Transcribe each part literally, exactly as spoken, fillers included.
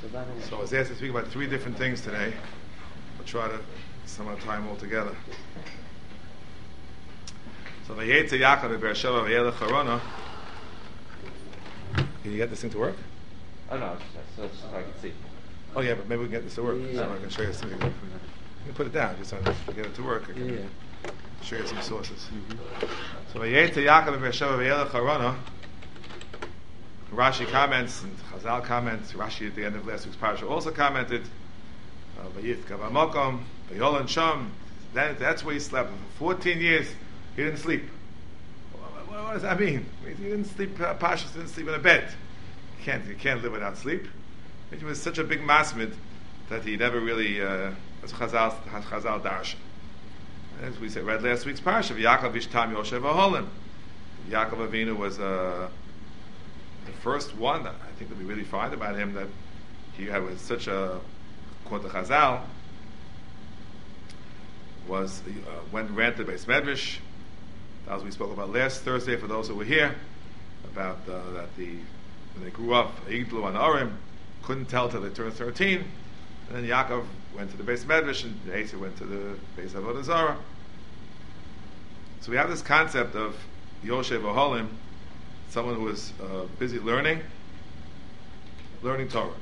So I was asked to speak about three different things today. I'll try to somehow tie them all together. So Vayetze Yaakov Beersheba Vayelech Harana. Can you get this thing to work? Oh no, it's just, so, so I can see. Oh yeah, but maybe we can get this to work. Yeah. So I can show you something. You can put it down just so to get it to work. I can Yeah. show you some sources. Mm-hmm. So Vayetze Yaakov Beersheba Vayelech Harana. Rashi comments and Chazal comments. Rashi at the end of last week's parasha also commented. Vayithka B'Makom Vayolan Sham. Then that's where he slept for fourteen years. He didn't sleep. What, what, what does that mean? He didn't sleep. Uh, Pashas didn't sleep in a bed. You can't. You can't live without sleep. It was such a big masmid that he never really. Uh, that's Chazal. Chazal Darshan. As we said, read last week's parasha. Yaakov Ishtam Yoshev Aholim. Yaakov Avinu was uh, the first one that I think that we really find about him, that he had was such a quote the Chazal was uh, when ran to the Beis Medrash. That was what we spoke about last Thursday for those who were here, about uh, that the when they grew up, Yigdlu and Arim couldn't tell till they turned thirteen, and then Yaakov went to the Beis Medrash and Esau went to the Beis Avodah Zarah. So we have this concept of Yoshev Oholim, someone who is uh, busy learning, learning Torah.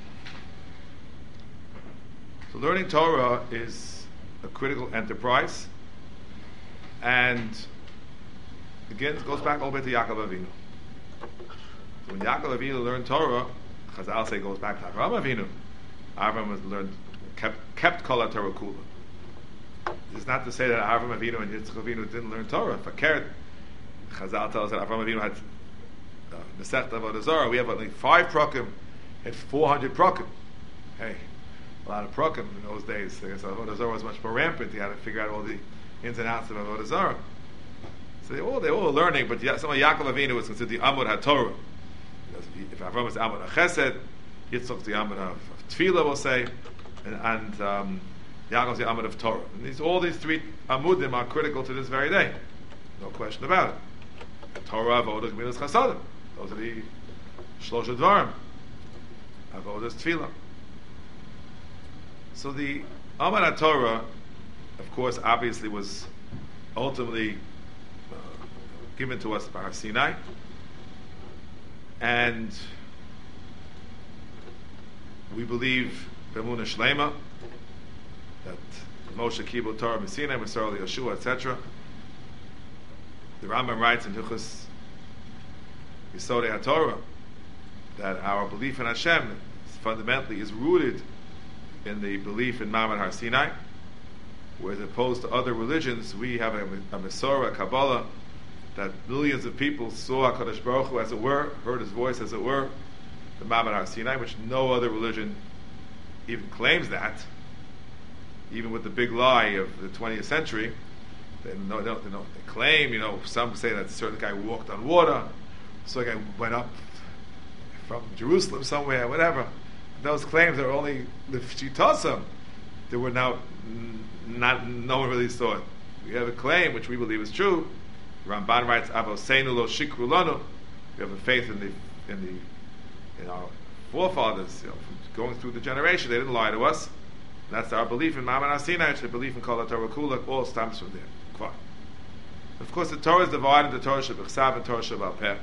So learning Torah is a critical enterprise, and again, it goes back all the way to Yaakov Avinu. So when Yaakov Avinu learned Torah, Chazal say it goes back to Avraham Avinu. Avraham was learned, kept kept Kol Torah Kula. This is not to say that Avraham Avinu and Yitzchak Avinu didn't learn Torah. Fakert, Chazal tells us that Avraham Avinu had Masechta Avodah Zarah. We have only five prakim, had four hundred prakim. Hey, a lot of prakim in those days. I guess Avodah Zarah was much more rampant. He had to figure out all the ins and outs of Avodah Zarah. So they all they all were learning, but some of Yaakov Avinu was considered the Amud HaTorah. If Avraham was the Amud HaChesed, Yitzchak the Amud of Tefillah, we'll say, and, and um, Yaakov's the Amud of Torah. And these, all these three Amudim are critical to this very day. No question about it. Torah, Avodah, Gemilas, Chasadim. Those are the Shlosha Dvarim. Avodah is Tefillah. So the Amud HaTorah, of course, obviously was ultimately uh, given to us by Har Sinai. And we believe B'emunah Shlema that Moshe Kibul Torah M'Sinai, Masar Yeshua, et cetera. The Rambam writes in Hilchos Yisodei HaTorah that our belief in Hashem fundamentally is rooted in the belief in Ma'amad Har Sinai, whereas opposed to other religions, we have a, a Masorah, a Kabbalah, that millions of people saw HaKadosh Baruch Hu, as it were, heard His voice, as it were, the Ma'amad Har Sinai, which no other religion even claims that. Even with the big lie of the twentieth century, they know they, don't, they, don't, they claim, you know, some say that a certain guy walked on water, so a guy went up from Jerusalem somewhere, whatever. Those claims are only the Shitosam. They were now not, no one really saw it. We have a claim, which we believe is true. Ramban writes, "Avoseinu lo shikru lanu." We have a faith in the in the in our forefathers, you know, going through the generation. They didn't lie to us. That's our belief in Ma'amad Har Sinai. It's the belief in Kol HaTorah Kula. All stems from there. Fine. Of course, the Torah is divided into Torah Shebechsav and Torah Sheba'al Peh.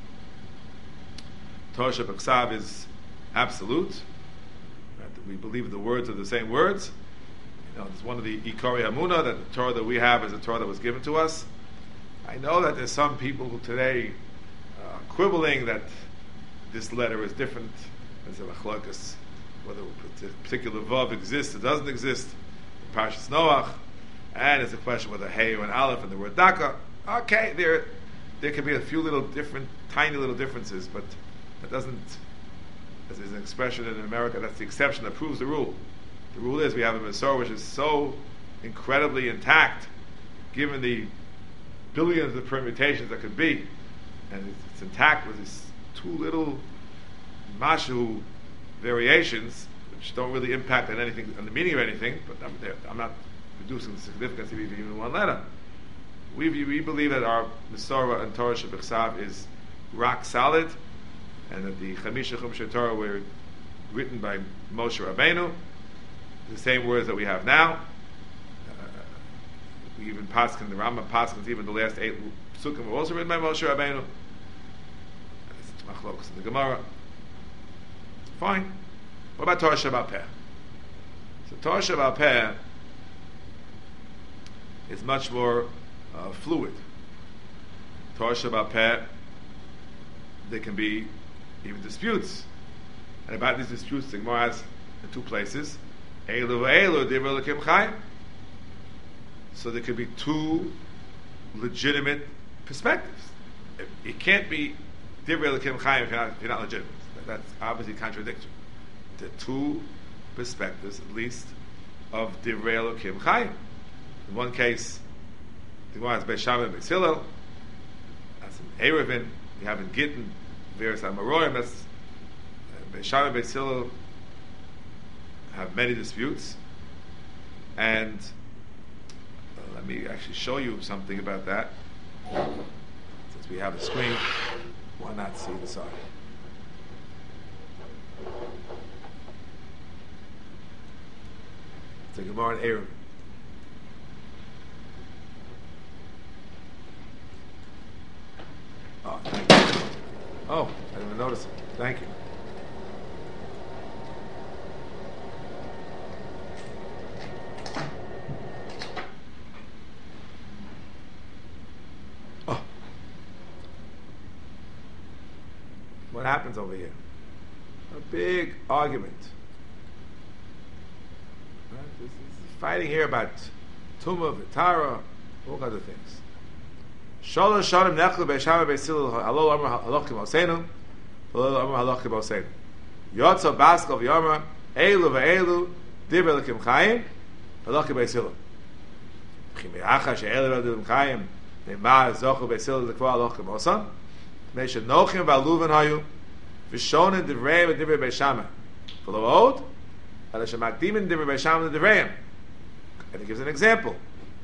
Torah Shebechsav is absolute. Right? We believe the words are the same words. You know, it's one of the Ikari Hamunah, that the Torah that we have is a Torah that was given to us. I know that there's some people who today uh, quibbling that this letter is different. There's a machlokas, whether a particular vav exists or doesn't exist in Parshas Noach, and it's a question whether hey or an aleph and the word daka. Okay, there there can be a few little different, tiny little differences, but that doesn't. As there's an expression in America, that's the exception that proves the rule. The rule is we have a Masorah which is so incredibly intact, given the billions of permutations that could be, and it's, it's intact with these two little mashu variations, which don't really impact on anything, on the meaning of anything. But I'm, I'm not reducing the significance of even one letter. We, we believe that our Masorah and Torah Shebechsav is rock solid, and that the Chamisha Chumshei Torah were written by Moshe Rabbeinu, the same words that we have now. Uh, we even paskin, the Rambam paskins, even the last eight psukim were also written by Moshe Rabbeinu. It's machlokes in the Gemara. Fine. What about Torah Sheba'al Peh? So Torah Sheba'al Peh is much more uh, fluid. Torah Sheba'al Peh, there can be even disputes. And about these disputes, the Gemara has in two places. Eilu v'eilu divrei Elokim Chaim. So there could be two legitimate perspectives. It, it can't be divrei Elokim Chaim if you're not, if you're not legitimate. That's obviously contradictory. The two perspectives, at least, of divrei Elokim Chaim. In one case, the Gemara has Beis Shammai and Beis Hillel. That's in Eruvin. You have in Gittin various Amoraim. That's uh, Beis Shammai and Beis Hillel have many disputes, and uh, let me actually show you something about that. Since we have a screen, why not see the side? It's a Gemara in Eruvin. Oh, thank you. Oh, I didn't even notice it. Thank you. Oh. What happens over here? A big argument. Right? This is fighting here about Tumah, Vitara, all kinds of things. Shalosh shanim nechlu Beis Shammai Beis Hillel halol amar halacha k'moseinu, halol amar halacha k'moseinu. Yotza baskal v'yamar eilu v'eilu divrei Elokim Chaim halacha Beis Hillel. Chimiacha she'eilu v'eilu Chaim ne'ma zochu Beis Hillel l'kvar halacha k'mosan. Mei shenochim v'aluven hayu v'shonin divrei v'divrei Beis Shammai v'lo od ala shemakdimin divrei Beis Shammai l'divreim. And he gives an example.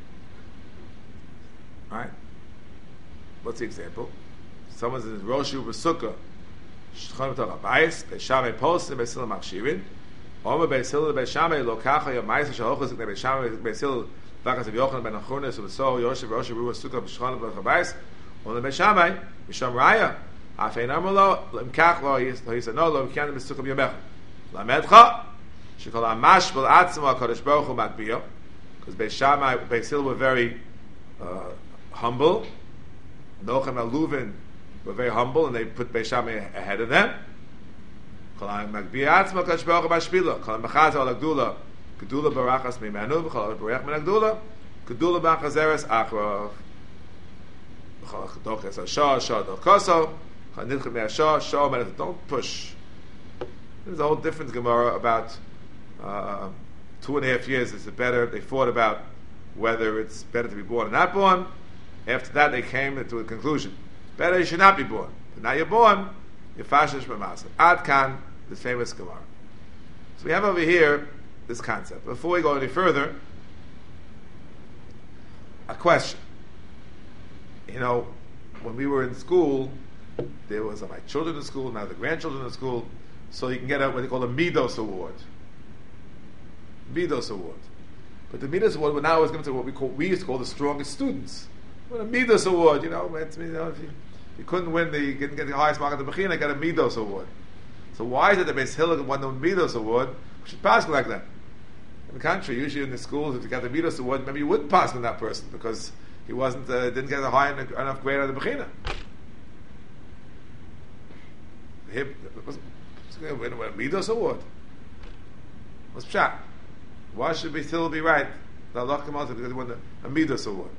All right. What's the example? Someone's in Rosh Hashanah, Shchon B'Torah Bayis, Beis Shammai Postim, Beis Hillel Machshirin, Omer Beis Hillel Beis Shammai Lokacha Yom Ma'aser Shalochos Iknei Beis Shammai Beis Hillel Vakas Av Yochanan Ben Achunas U'Besor Yoshev Rosh Hashanah Shchon B'Torah Bayis, Omer Beis Shammai Misham Raya Afein Amar Lo L'Mkach Lo Yisad No Lo Mkiyanim B'Sukkah B'Yomecha Lamedcha Shekol Amash B'Al Atzmo HaKadosh Baruch Hu Matbiyo, because Beis Shammai Beis Hillel were very uh, humble. Nochem Aluvin were very humble, and they put Beis Shammai ahead of them. Kolam Magbi Atzma Kadosh Baruch Hu Mashpila. Kolam Mechazer Al Agdula. Gedula Barachas Mimenu. V'Kolam Barach Min Agdula. Gedula B'Chazeres Achrov. V'Kolam Doches Ashah Ashah Dochoso. Kolam Nidchem Me'ashah Shah Menet. Don't push. There's a whole different Gemara about uh, two and a half years. Is it better? They fought about whether it's better to be born or not born. After that, they came to a conclusion: better you should not be born. But now you're born, you're fashish b'maaseh. Ad kan, the famous Gemara. So we have over here this concept. Before we go any further, a question. You know, when we were in school, there was uh, my children in school, now the grandchildren in school, so you can get a, what they call a Midos Award. Midos Award. But the Midos Award, well, now is given to what we call, we used to call the strongest students. Well, a Midos Award, you know, it's, you know if you, you couldn't win the, you didn't get the highest mark at the Bechina, got a Midos Award. So why is it that Beis Hillel won the Midos Award? We should pass like that. In the country, usually in the schools, if you got the Midos Award, maybe you wouldn't pass on that person because he wasn't, uh, didn't get a high enough grade at the Bechina. What's going to win a Midos Award? What's pshat? Why should Beis Hillel be right? The Allah come out because he won a Midos Award.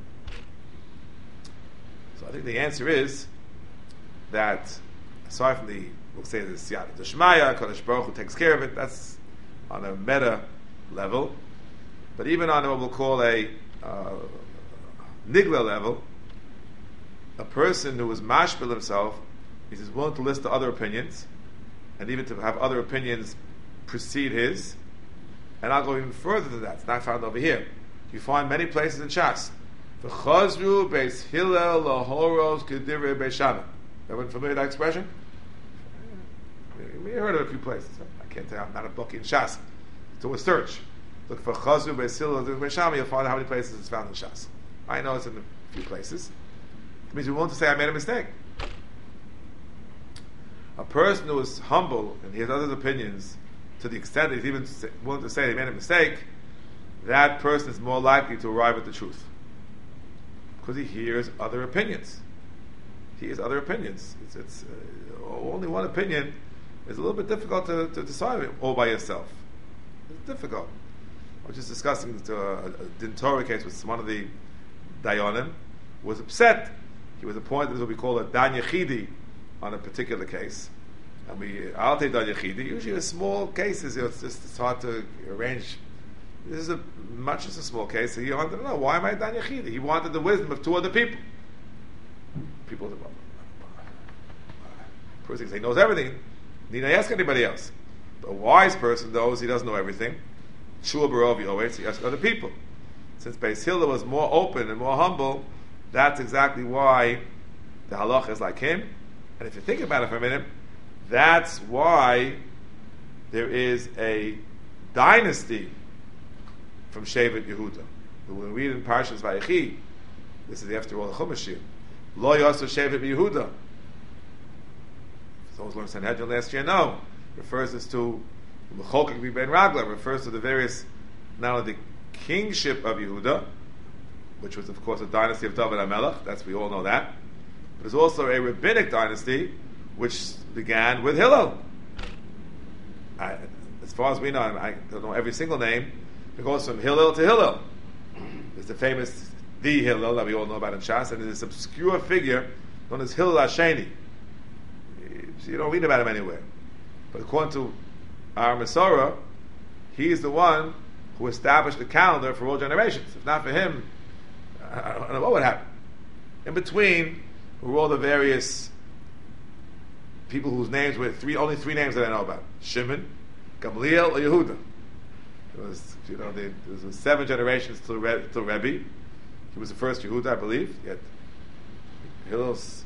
So I think the answer is that aside from the, we'll say the Siyata Deshmaya, Kadosh Baruch Hu takes care of it, that's on a meta level. But even on what we'll call a uh, Nigla level, a person who is mashpil himself, he's willing to list the other opinions, and even to have other opinions precede his. And I'll go even further than that. It's not found over here. You find many places in Shas. V'chazru Beis Hillel lahoros k'divrei Beis Shammai. Everyone familiar with that expression? We heard of a few places. I can't tell you, I'm not a bookie in Shas. Do a search. Look for Chazu, Beis Hillel, Beis Shammai, you'll find out how many places it's found in Shas. I know it's in a few places. It means we want to say I made a mistake. A person who is humble and he has other opinions to the extent that he's even willing to say he made a mistake, that person is more likely to arrive at the truth. Because he hears other opinions. He hears other opinions. It's, it's uh, only one opinion is a little bit difficult to, to decide all by yourself. It's difficult. I was just discussing a, a Din Torah case with one of the Dayanim, was upset. He was appointed as what we call a Dan Yechidi on a particular case. And we, I'll take Dan Yechidi. Usually in small cases, you know, it's just it's hard to arrange. This is a, much as a small case. So he wanted to know, why am I Dan Yechidi? He wanted the wisdom of two other people. People said, well, person he knows everything. Need I ask anybody else? A wise person knows he doesn't know everything. Shua Barovi always, he asks other people. Since Beis Hillel was more open and more humble, that's exactly why the halacha is like him. And if you think about it for a minute, that's why there is a dynasty from Shevet Yehuda. When we read in Parshas Vayechi, this is after all the Chumashim, Lo Yosu Shevet Yehuda. Those learned Sanhedrin last year, no. Refers this to Mechokek Ben Ragla, refers to the various, not only the kingship of Yehuda, which was of course a dynasty of David HaMelech, that's, we all know that, but there's also a rabbinic dynasty which began with Hillel. I, as far as we know, I don't know every single name, it goes from Hillel to Hillel. There's the famous the Hillel that we all know about in Shas, and there's this obscure figure known as Hillel Hasheni. You don't read about him anywhere. But according to our Masorah, he is the one who established the calendar for all generations. If not for him, I don't know what would happen. In between were all the various people whose names were three, only three names that I know about: Shimon, Gamliel, or Yehuda. It was, you know, there was seven generations till Re, till Rebbe. He was the first Yehuda, I believe. Yet Hillel's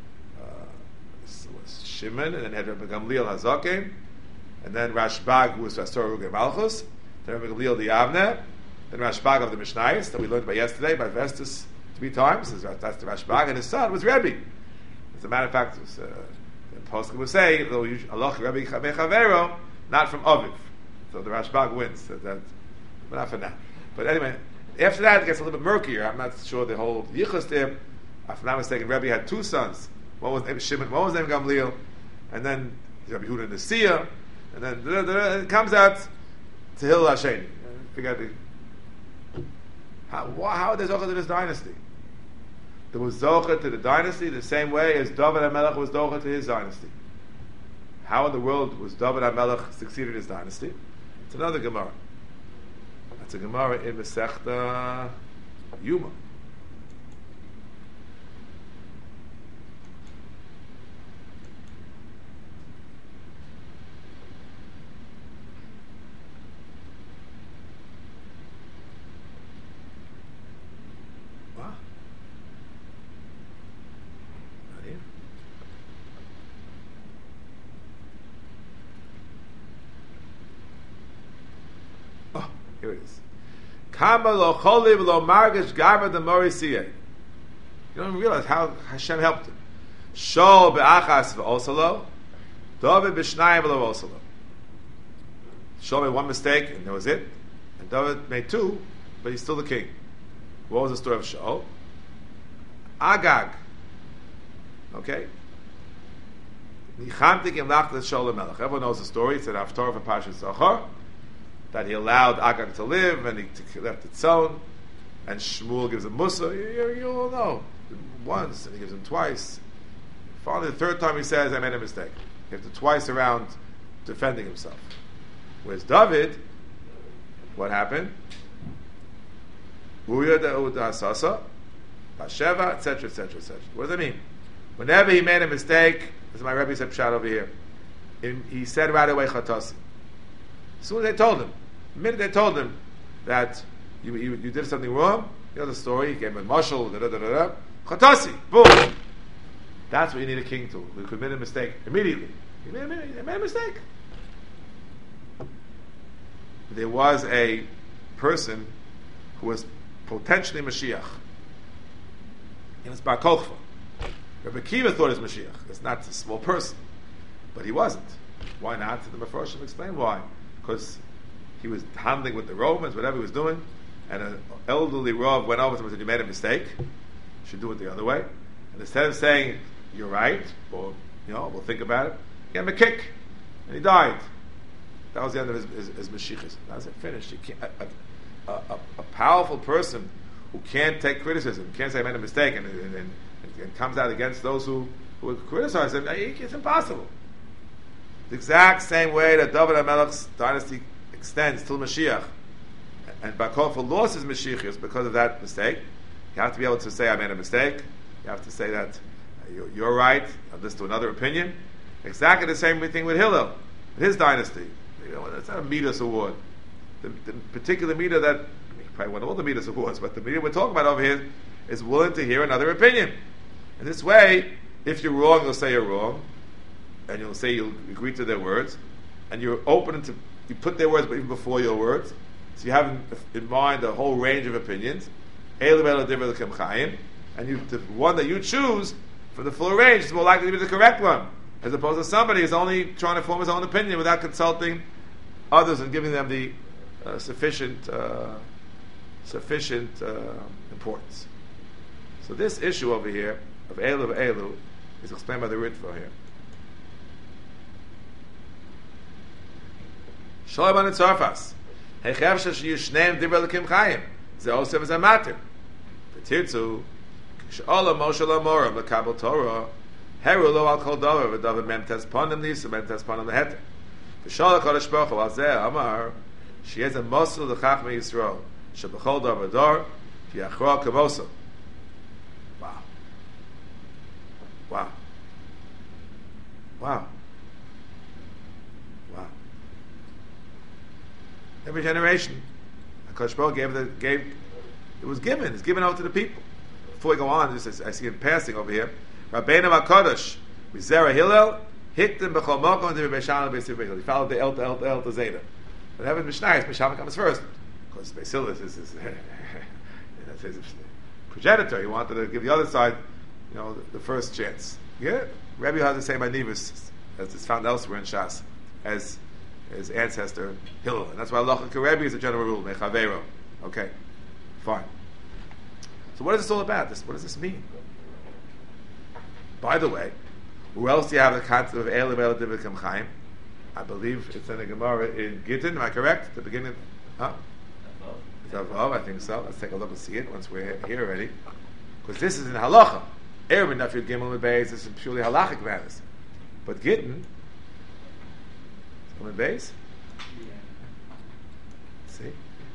Shimon, and then had Rabbi Gamliel Hazaken, and then Rashbag, who was Pastor Ruge Malchus, then Rabbi Gamliel the Avner, then Rashbag of the Mishnayos that we learned by yesterday by Vestus three times. That's the Rashbag, and his son was Rebbe. As a matter of fact, was, uh, the Poskim would say, though Allah Rebbe Chavero, not from Aviv. So the Rashbag wins. So that, but not for now. But anyway, after that it gets a little bit murkier. I'm not sure the whole Yichus there. If I'm not mistaken, Rebbe had two sons. One was named Shimon, one was named Gamliel, and then Rabbi Yehuda Nesiya, and then da, da, da, it comes out to Hillel Hasheni. Figure out the, how, how there's Zochah to this dynasty. There was Zochah to the dynasty the same way as David HaMelech was Zochah to his dynasty. How in the world was David HaMelech succeeded his dynasty? It's another Gemara. That's a Gemara in Masechta Yuma. Here it is. Kama lo choliv lo margish garva de morisiyeh. You don't realize how Hashem helped him. Shol be'achas v'osalo, David b'shnayim v'lo osalo. Shol made one mistake, and that was it. And David made two, but he's still the king. What was the story of Shol? Agag. Okay? Everyone knows the story. It's an Haftarah from Parshas Zachor, that he allowed Agag to live, and he left its own, and Shmuel gives him Musa. You, you, you all know. Once, and he gives him twice. Finally, the third time he says, I made a mistake. He has to twice around defending himself. Whereas David, what happened? Uya Da'ud Hasasa, Basheva, et cetera, et cetera, et cetera. What does that mean? Whenever he made a mistake, this is my Rebbe said Pshat over here, he, he said right away, Chatasi. As soon as they told him, the minute they told him that you, you, you did something wrong, you know the story, he gave him a mashal, da da da da, Chatasi, boom. That's what you need a king to. We commit a mistake immediately. He made, a, he made a mistake. There was a person who was potentially Mashiach. He was Bar Kochva. Rabbi Akiva thought he was Mashiach. It's not a small person. But he wasn't. Why not? The Mefarshim explained why. Because he was handling with the Romans, whatever he was doing, and an elderly Rav went over to him and said, you made a mistake. You should do it the other way. And instead of saying, you're right, or, you know, we'll think about it, he gave him a kick. And he died. That was the end of his, his, his Mashiachas. That was it, finished. You can't, a, a, a, a powerful person who can't take criticism, can't say I made a mistake, and, and, and, and comes out against those who, who criticize him, it's impossible. The exact same way that David HaMelech's dynasty extends till Mashiach, and Bar Kochva lost his Mashiachas because of that mistake. You have to be able to say, I made a mistake. You have to say that uh, you're, you're right, I'll listen to another opinion. Exactly the same thing with Hillel, his dynasty. You know, it's not a Midas award. The, the particular Midah that, you probably won all the Midas awards, but the Midah we're talking about over here is willing to hear another opinion. In this way, if you're wrong, you'll say you're wrong, and you'll say you'll agree to their words, and you're open to, you put their words even before your words, so you have in, in mind a whole range of opinions, and you, the one that you choose from the full range is more likely to be the correct one, as opposed to somebody who's only trying to form his own opinion without consulting others and giving them the uh, sufficient uh, sufficient uh, importance. So this issue over here of Elu of Elu is explained by the Ritva here. Shalom an Tzarfas. Heichev sheyu shneim divrei Elokim Chayim. Ze osem ze matter. V'tirtzu she'olam Moshe lamoram lekabel Torah heru lo al kol davar v'davar mem tes ponim nisa mem tes ponim leheter. V'shal HaKadosh Baruch Hu al zeh amar she'ez a mosul l'chachmei Yisrael she'b'chol davar dar v'yachro k'mosul. Wow. Wow. Wow. Wow. Every generation, HaKadosh Baruch Hu gave the gave it was given. It's given out to the people. Before we go on, just I see him passing over here. Rabbeinu HaKadosh Mizera Hillel Hiktim B'chol Mokom to Beishan Beisir Hillel. He followed the El to El to El to Zeta. But heaven Mishnah, Beishan comes first. Of course, Beis Hillel is his, his, his progenitor. He wanted to give the other side, you know, the, the first chance. Yeah, Rabbi has the same Anivus as it's found elsewhere in Shas as his ancestor Hillel, and that's why Allah Rebbe is a general rule. Mechavero. Okay, fine. So what is this all about? This, what does this mean? By the way, who else do you have the concept of Eilu Eilu Divrei Chaim? I believe it's in the Gemara in Gittin. Am I correct? The beginning, huh? It's Avav, I think so. Let's take a look and see it once we're here already, because this is in Halacha. Erevin Nafyud Gimel Beis. This is purely halachic matters, but Gittin, Gimel Beis. See.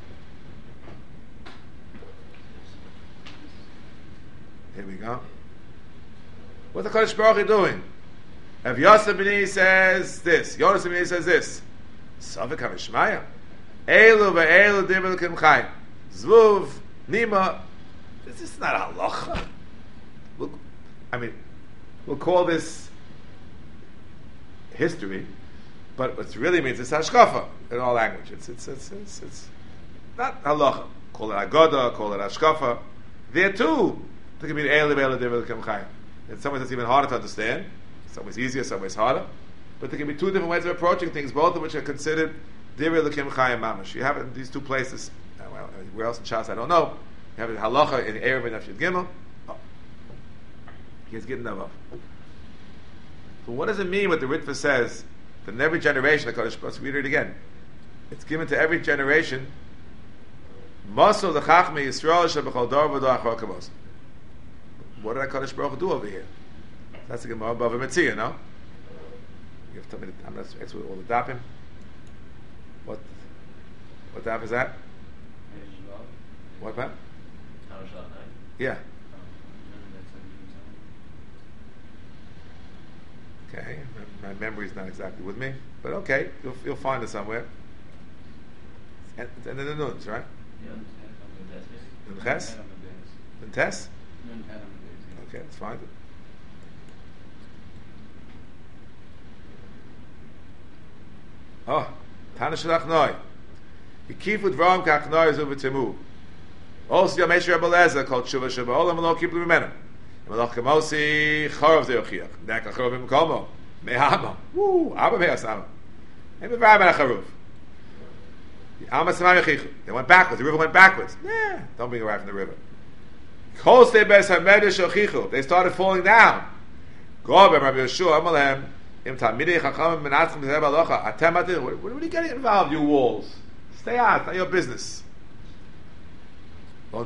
Here we go. What's the Kodesh Baruch Hu doing? If Yosef B'ni says this, Yosef B'ni says this, Sovik HaMishmaya, Eilu ve'Eilu Divrei Elokim Chayim, Zvuv, Nima. This is not a halacha. We'll, I mean, we'll call this history, but what it really means is hashkafa in all language. It's it's it's it's, it's not halacha. Call it agoda, call it hashkafa. There too, it can mean Eilu ve'Eilu Divrei Elokim Chayim. In some ways, it's even harder to understand. Some ways easier, some ways harder. But there can be two different ways of approaching things, both of which are considered Divrei Elokim Chayim Mamash. You have it in these two places. Well, where else in Shas, I don't know. You have it in Halacha in Erev and Nafshid Gimel. Oh. He has given them up. So what does it mean what the Ritva says that in every generation, let's read it again. It's given to every generation. Masol l'chachmei Yisrael shebechol dor v'dor achor kamos. What did HaKadosh Baruch Hu do over here? That's the Gemara Bava Metzia, no? You have to tell me. The, I'm not expert with all the dapim. What? What dap is that? What dap? Yeah. Okay, my, my memory is not exactly with me, but okay, you'll you'll find it somewhere. And, and then the nuns, right? Yeah. Nun ches? Nun tes? Okay, let's find it. Oh, Tana Shalach Noi. Yikifut V'am Kach Noi Zuv V'Timu. Also, Yamesh Rebbe Lezer called Shuvah Shuvah Olam Lo Kiblu Mimenu. Malach Kamosi Charav Zeochiach. Nek Charav Imkomo. Mehama. Woo. Abba Me'asama. Maybe V'am Charuv. They went backwards. The river went backwards. Nah, don't bring it right from the river. They started falling down. What are you getting involved, you walls? Stay out, not your business. The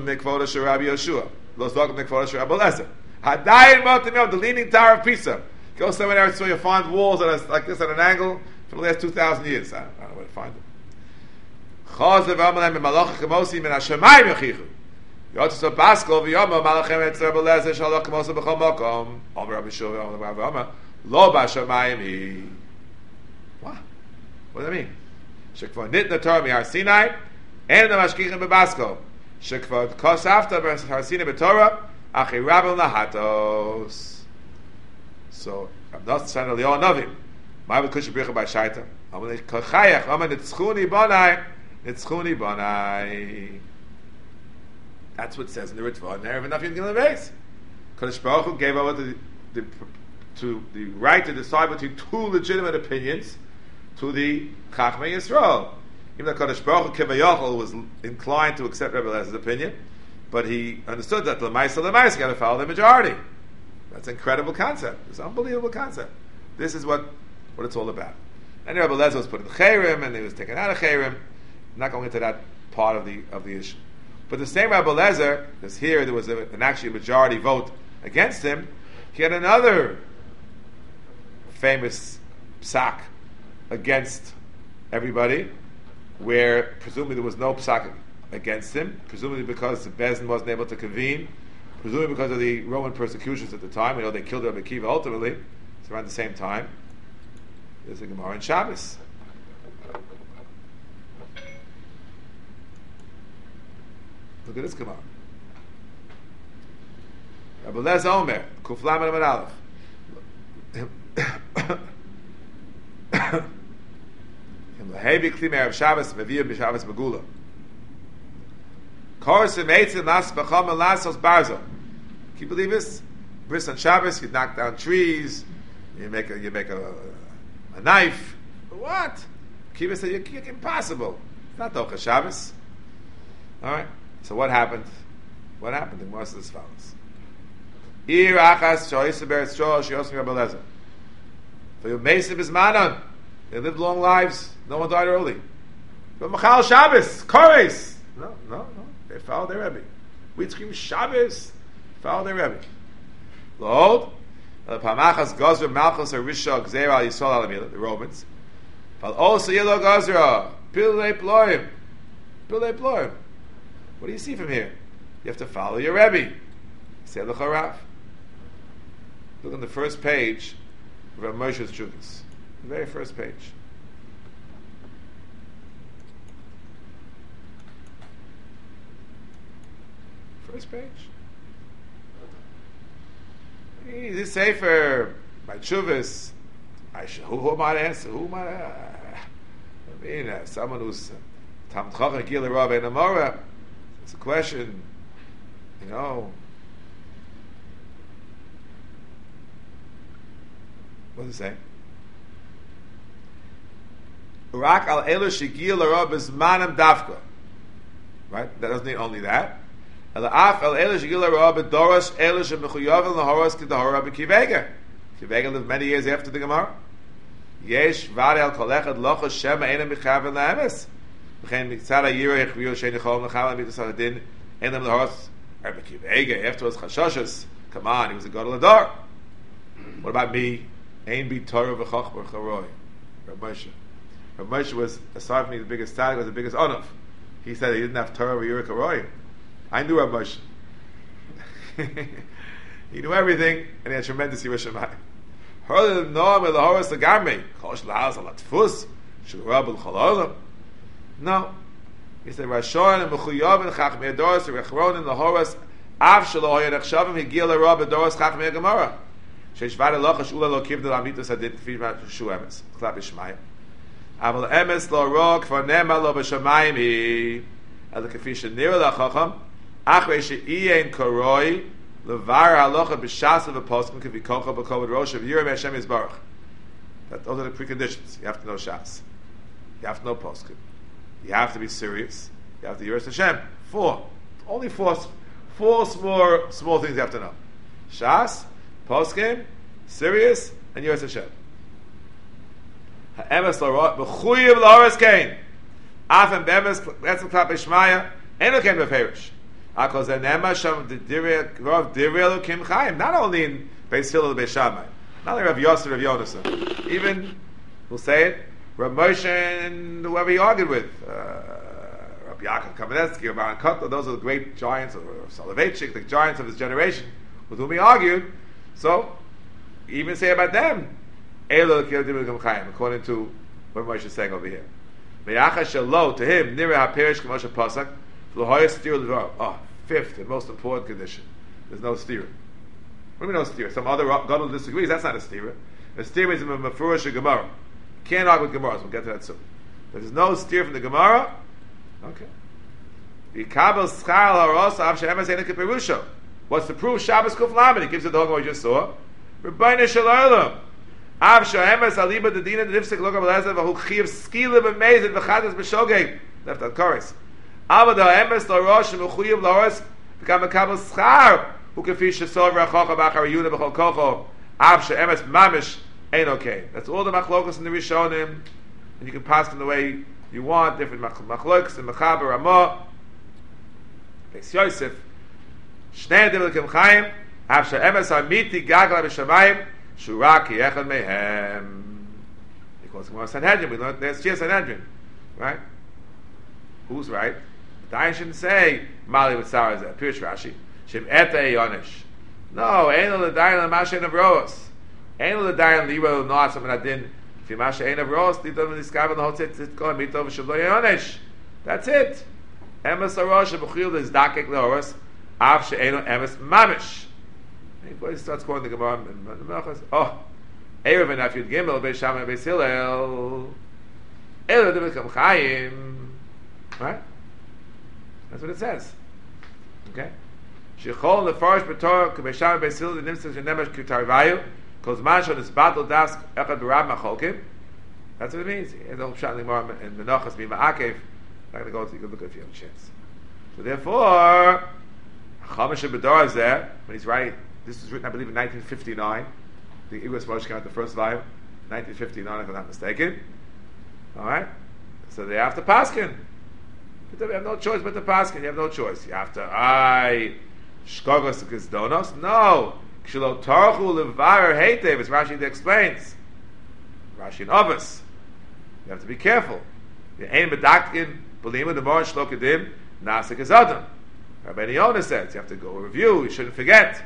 leaning tower of Pisa. Go somewhere else where you find walls that are like this at an angle for the last two thousand years. I don't know where to find them. Chazev Amalem Malach Kamosi Min Hashemayim Yochichu. Yotzos Baskol V'Yoma Malachem Etzer Belezer Shalach Kamosi B'Chol Mokom. Omer Rabbi Shua Omer Rabbi Omer Lo B'Hashemayim Hi. What? What does that mean? Shekvar Nitna Torah Mihar Sinai and the Mashkichem B'Baskol. Shekvar Kos After Har Sinai B'Torah Achi Rabel Nahatos. So I'm not saying Leon Novim. Ma'aved Kush Bricha By Shaita. Amalei Kochayach Omer Nitzchuni Bonai. Nitzchuni Bonai. That's what it says in the Ritva. And there, enough you can give the base. Kodesh Baruch Hu gave over the, the, to the right to decide between two legitimate opinions to the Chachmei Yisrael. Even though Kodesh Baruch Hu Kivayachol was inclined to accept Rebbe Elazar's opinion, but he understood that L'maisa L'maisa got to follow the majority. That's an incredible concept. It's an unbelievable concept. This is what, what it's all about. And Rebbe Elazar was put in the Chayrim, and he was taken out of Chayrim. I'm not going into that part of the of the issue. But the same Rabbi Lezer, because here there was a, an actually majority vote against him, he had another famous psak against everybody, where presumably there was no psak against him, presumably because the Beis Din wasn't able to convene, presumably because of the Roman persecutions at the time. We know they killed Rabbi Akiva ultimately. It's around the same time. There's a Gemara in Shabbos. Look at this Gemara. Rabbi Lezer Omer, Kuflam and Aleph. Hebi Kli Me'erav Shabbos, Meviyah B'Shabbos Megula. Kors V'Meitzim Las B'Chom and Lasos Barzo. Can you believe this? Bris on Shabbos, you knock down trees, you make a, you make a, a knife. What? Kiva said, you're, you're impossible. It's not Docha Shabbos. Alright? So what happened? What happened? The Gemara says as follows. Ir achas shoyis beretz shor sheyos Rabbi Lezer. For your meisim is manon. They lived long lives. No one died early. But Machal Shabbos, Kores. No, no, no. They followed their Rebbe. We scream Shabbos. Follow their Rebbe. Lord, the Pamachas Gazra Malchus Arisha Gzeir Al Yisrael Alamila, the Romans. Fal also Yelo Gazra Pilei Ploim. Pilei Ploim. What do you see from here? You have to follow your Rebbe. Say the Charav. Look on the first page of Rav Moshe's Chuvas. The very first page. First page. Hey, this Sefer, my Chuvas, I should, who, who might answer? Who might uh, I mean, uh, someone who's Tam Chacham Gil Rav and Amora. It's a question, you know. What does it say? Rak al elu shigil l'rob bezmanam dafka. Right? That doesn't mean only that. Ela af al elu shigil l'rob bedoros elu shemechuyav l'horos k'dahora b'kivega. Kivega lived many years after the Gemara. Yesh vade al kolechad lochos shema enam b'chaven la'emes. V'chein mitzad ha'yirah yechviyo shein yechom l'chavan mitzad ha'din enam l'horos b'kivega. Afterwards chashoshes. Come on, he was a god of the door. What about me? Ein bi Torah v'chachbar charoi. Rav Moshe. Rav Moshe was, aside from being the biggest tzaddik, was the biggest onav. He said he didn't have Torah v'yirah charoi. I knew Rav Moshe. He knew everything, and he had tremendous Yiras Shamayim. Hurlim noam elahoras lagarmei. Chosh lahaz alatfus. Shurab el-chalolam. No. He said, Rashoran and Mechuyavin chachmei adoros v'chronin lahoras av shelo hoya nechshavim higil l'rab adoros chachmei Gemara. Sheshvada lochash ula lo kivdel amitus adit k'fi shu emes. Klap Yishmaya. Aval emes lo ro kvar nema lo b'shamayim hi el kefi shenira lachacham achrei she'iyen koroi levar halacha b'shas v'poskim kevi kocha b'kovod rosh of Yireh Hashem Yisbarach. That those are the preconditions. You have to know Shas. You have to know poskim. You have to be serious. You have to Yiras Hashem. Four. Only four. Four small small things you have to know. Shas, poskim, serious, and Yiras Hashem. Ha'emes l'rot b'chuyev l'horas kain. Afem b'emes etzem klap b'shmaya eno kain b'ferish. Akol zeh nema sham d'direi rov direi elokim chayim. Not only in Beis Hillel and Beis Shammai. Not only Rav Yosef, Rav Yonasan. Even, we'll say it, Rav Moshe and whoever he argued with. Uh, Rav Yaakov Kamenetsky, Rav Aaron Kotler, those are the great giants, or Soloveitchik, the giants of his generation, with whom he argued. So, even say about them, according to what Moshe is saying over here. To him, oh, fifth and most important condition. There's no steer. What do we know steer? Some other Gadol disagrees. That's not a steer. A steer is a mafurish Gemara. Can't argue with Gemara. We'll get to that soon. If there's no steer from the Gemara, okay. What's the proof? Shabbos Kuf Lamed. He gives it the whole we just saw. Rebbeinu Shalom. Av Shohemes Aliba Dedina Nifsek Lokam Lezer V'Hu Chiv Skila B'Mezid V'Chadas B'Shogeg. Left out chorus. Ava Da Emes LaRosh V'Chuyev LaRosh Become a Kabel Schar. Who can fish the silver achocha b'achar yuna b'chol kocho av she'emes mamish ain't okay. That's all the machlokas in the Rishonim, and you can pass them the way you want. Different machlokas and mechaber ramah. Beis Yosef shnei divlikim chayim av she'emes amiti gagla b'shamayim shura ki echad mehem. He calls him Sanhedrin. We learned there's Shir Sanhedrin, right? Who's right? The Dayan shouldn't say Mali with Sarah Zeh. Pirush Rashi. Shem etei yonish. No, ain't no l'dayin l'mashen of roos. Ain't no l'dayin l'iro l'noas of adin. If you mashe ain't of roos, l'itov l'niskav l'hotzit tzitko mitov v'shavlo yonish. That's it. Emes l'rosh v'chuyil is dakek l'oros. Av she'ein no emes mamish. Anybody starts calling the Gemara and the Melchus. Oh, Erev and Afyud Gimel Beis Shammai Beis Hillel. Erev Devekam Chaim. Right? That's what it says. Okay. Shechol lefarish b'torah k'Beis Shammai Beis Hillel nimtzah shenemesh k'tarvayu kozman shon is battle das echad b'rab macholkim. That's what it means. And the whole pshat in Gemara and Menachos b'ma'akev. I'm going to go to you can look if you have a chance. So therefore, Chamish B'dor is there when he's writing. This was written, I believe, in nineteen fifty-nine. The Igros Moshe came out the first volume, nineteen fifty-nine, if I'm not mistaken. All right. So they have to paskin. You have no choice but to paskin. You have no choice. You have to I shkogos kizdonos. No. Kshilo tarchu levarer heitev. As Rashi explains. Rashi and Avos. You have to be careful. You ain't bedaktin b'lima demor shlokadim nasik azadam. Rabbi Yonah says you have to go review. You shouldn't forget.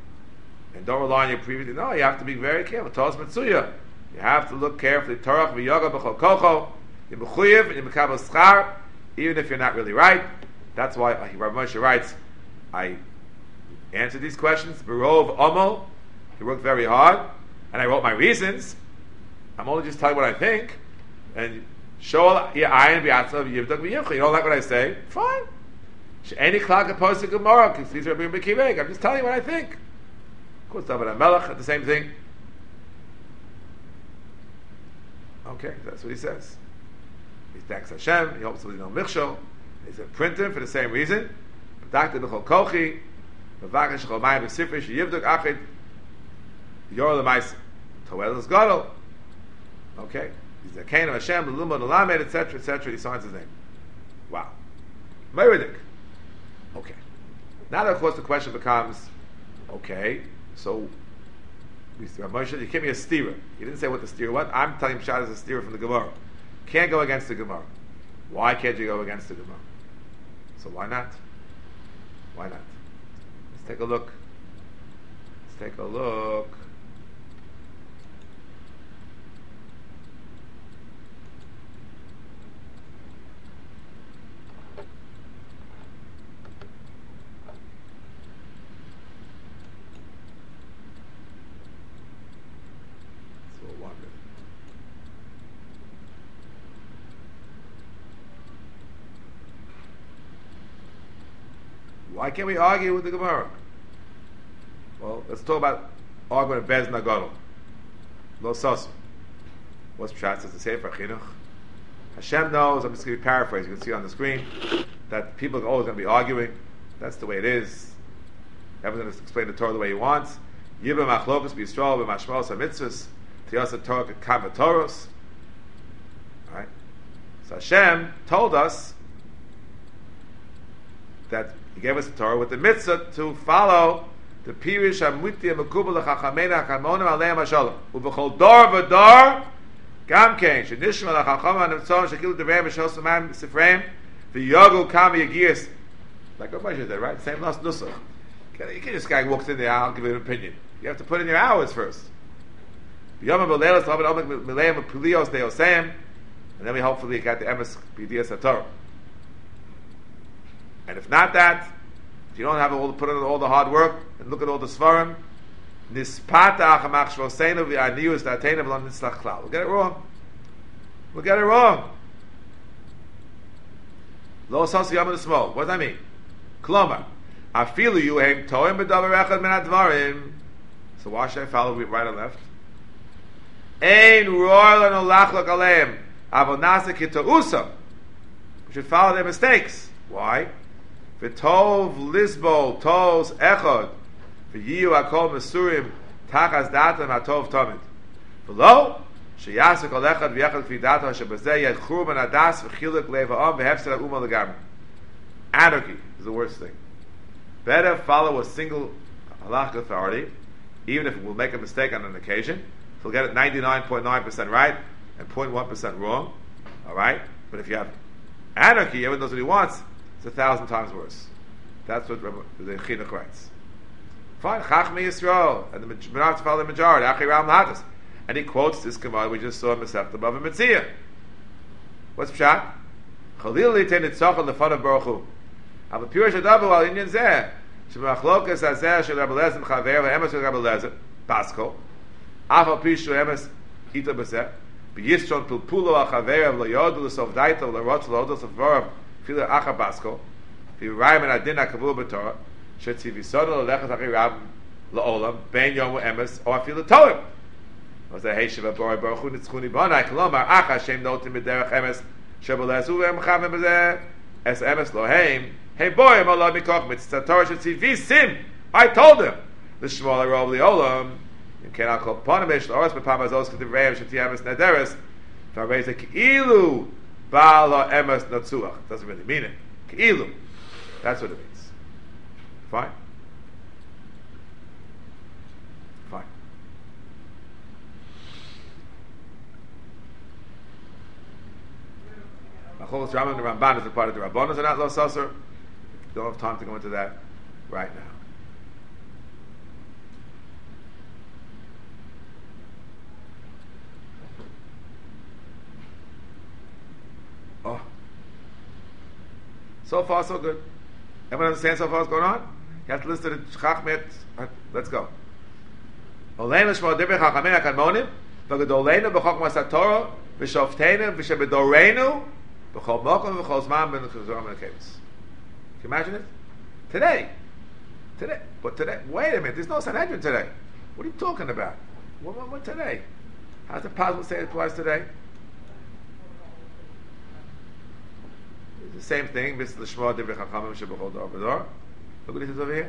And don't rely on your previous. No, you have to be very careful. Tos Mitsuya. You have to look carefully. Torach v'yoga b'chol kocho. You're mechuyev and you're mekabel schar, even if you're not really right. That's why uh, Rabbi Moshe writes, I answered these questions. Berov Omel. He worked very hard, and I wrote my reasons. I'm only just telling what I think. And show your ayin b'yatzav yivdok v'yivcha. You don't like what I say? Fine. Any clock opposed to Gemara. I'm just telling you what I think. Of course, David HaMelech, the same thing. Okay, that's what he says. He thanks Hashem. He hopes there's no michshol. He's a printer for the same reason. Doctor b'chol kochi, b'vakash chol mayim b'sifri sheyivduk achid yor l'maisa toel is gadol. Okay, he's a kain of Hashem, l'lumod l'lamed, et cetera, et cetera. He signs his name. Wow, Meiridik. Okay, now of course the question becomes, okay, so Moshe, you gave me a steerer. You didn't say what the steerer was. I'm telling him Pshat is a steerer from the Gemara. Can't go against the Gemara. Why can't you go against the Gemara? So why not? Why not? Let's take a look. Let's take a look. Why can't we argue with the Gemara? Well, let's talk about arguing at Bez Nagadol. Lo Sasu. What's Pshat? Says the Sefer Chinuch. Hashem knows, I'm just going to paraphrase, you can see on the screen, that people are always going to be arguing. That's the way it is. Everyone's going to explain the Torah the way he wants. Yibam achlokus b'Yisrael b'mashmos ha-mitzvahs tiyasa Torah k'kam v'toros. Right? So Hashem told us that He gave us the Torah with the mitzvah to follow the Pirish HaMuti HaMekubal HaChachamein HaChamonim Aleim HaShalom U'v'chol dor v'dor Gam kein shenishma l'chacham ha'nemtzon shekilu deveim v'shos l'man sifreim v'yogu kam v'yagiyas. Like what Moshe did, right? Same last nusach. You can't just guy walks in there, I'll give you an opinion. You have to put in your hours first. And then we hopefully get the emes b'diyas haTorah. And if not that, if you don't have all put in all the hard work and look at all the svarim, nispatach machshvoseinu v'anius dateinu v'lo nitzlach klal. We'll get it wrong. We'll get it wrong. Lo sasi yom small. What does that mean? Klomar. Afilu you heim toim b'davar echad min advarim. So why should I follow right or left? Ein royal and olachlok aleim avonasa kitousa. We should follow their mistakes. Why? V'tov lisbol tos echad v'yiyu akol mesurim tachas datam atov tamid. Below sheyasik ol echad v'yechad k'fi datam shebazeh yed churban adas v'chiluk leva'am v'hefsed ha'uma l'gamri. Anarchy is the worst thing. Better follow a single halachic authority, even if it will make a mistake on an occasion. So he'll get it ninety-nine point nine percent right and zero point one percent wrong. Alright? But if you have anarchy, everyone knows what he wants, it's a thousand times worse. That's what the Chinuch writes. Fine. Chachmei Yisrael. And the Menach to follow the majority. Achi Ram Lahatas. And he quotes this Gemara we just saw in Masechta Bava Metzia. What's Pshat? Chalil li'tein nitzochel lefan of Baruch Hu. Aber pure shadavu al inyan zeh. Shemachlokas hazeh shel Rabbi Lezer m'chaver v'emes shel Rabbi Lezer. Pasko. Af al pishu emes ita b'zeh. B'yistron pilpulo al chaver v'lo yodu l'sof daita v'lo l'odos of vorav fila acha Pasko. V'yirayim en adin ha'kavul b'torah. Shetzivisono l'lechat achi rab l'olam ben yom v'emes or fila toim. Was a hey shiva bori Baruch Hu nitzchuni b'anai kolomar ach Hashem notim b'derech emes shebel lezu v'emchavim b'zeh es emes loheim hey boy Allah mikoch mitzvah Torah shetzivi sim. I told him the shmola rov liolam you cannot call ponimish l'oros b'pam azos k'divrei sheti emes nederes v'arei ze k'ilu ba'al ha'emes natzuach. Doesn't really mean it. K'ilu. That's what it means. Fine. Fine. Machlokes Rambam and the Ramban is a part of the Rabbanos and not Lo Sasser. Don't have time to go into that right now. Oh. So far, so good. Everyone understand so far what's going on? You have to listen to the Chachmet. Let's go. Oleinu shmo divrei chachamei hakadmonim v'gedoleinu b'chokmas haTorah v'shoftenu v'shebedoreinu b'chol mokom v'chol zman b'nechazor b'nekevis. Can you imagine it? Today. Today. But today, wait a minute, there's no Sanhedrin today. What are you talking about? What, what, what today? How's it possible to say it applies today? It's the same thing. Look what it says over here.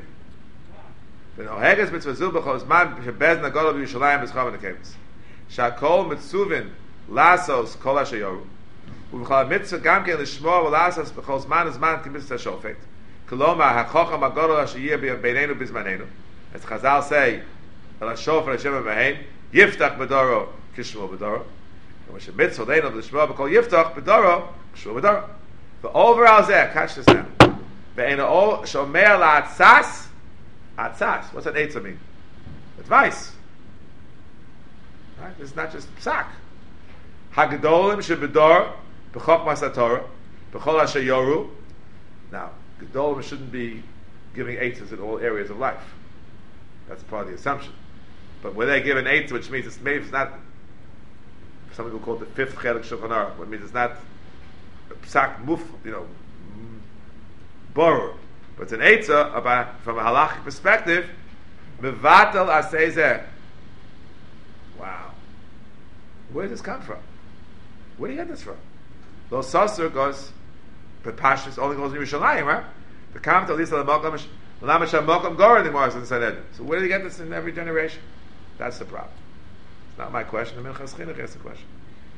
Shakol mitzuvin lasos kol hashayoru. ובכל מצווה גם כן לשמור ולעשות בכל זמן וזמן כמצוות השופט. כלומר, החוכם הגדול אשר יהיה בינינו בזמננו. אז חז"ל say, על השופר השם בהם, יפתח בדורו כשמו בדורו. כמו שמצווה עלינו לשמור בכל יפתח בדורו כשמו בדורו. ואובר על זה, catch this now. ואינו שומר לעצס, עצס, what's an עצה mean? Advice. Right? This is not just psak. הגדולים שבדור b'chokmas haTorah, b'chol asher yoru. Now, Gedolim shouldn't be giving eitzes in all areas of life. That's part of the assumption. But when they give an eitzah, which means it's maybe it's not, some people call it the fifth chelik Shulchan Aruch, which means it's not psak muf, you know, boror. But it's an eitzah about, from a halachic perspective, mevatel asezeh. Wow. Where did this come from? Where do you get this from? Lo sasur goes, but Pashtus only goes in Yerushalayim, right? The comment at least on the Malkam, Lama Shamokam Gor in the Gemara in the Sanhedrin. So where do you get this in every generation? That's the problem. It's not my question. The Minchas Chinuch asks the question.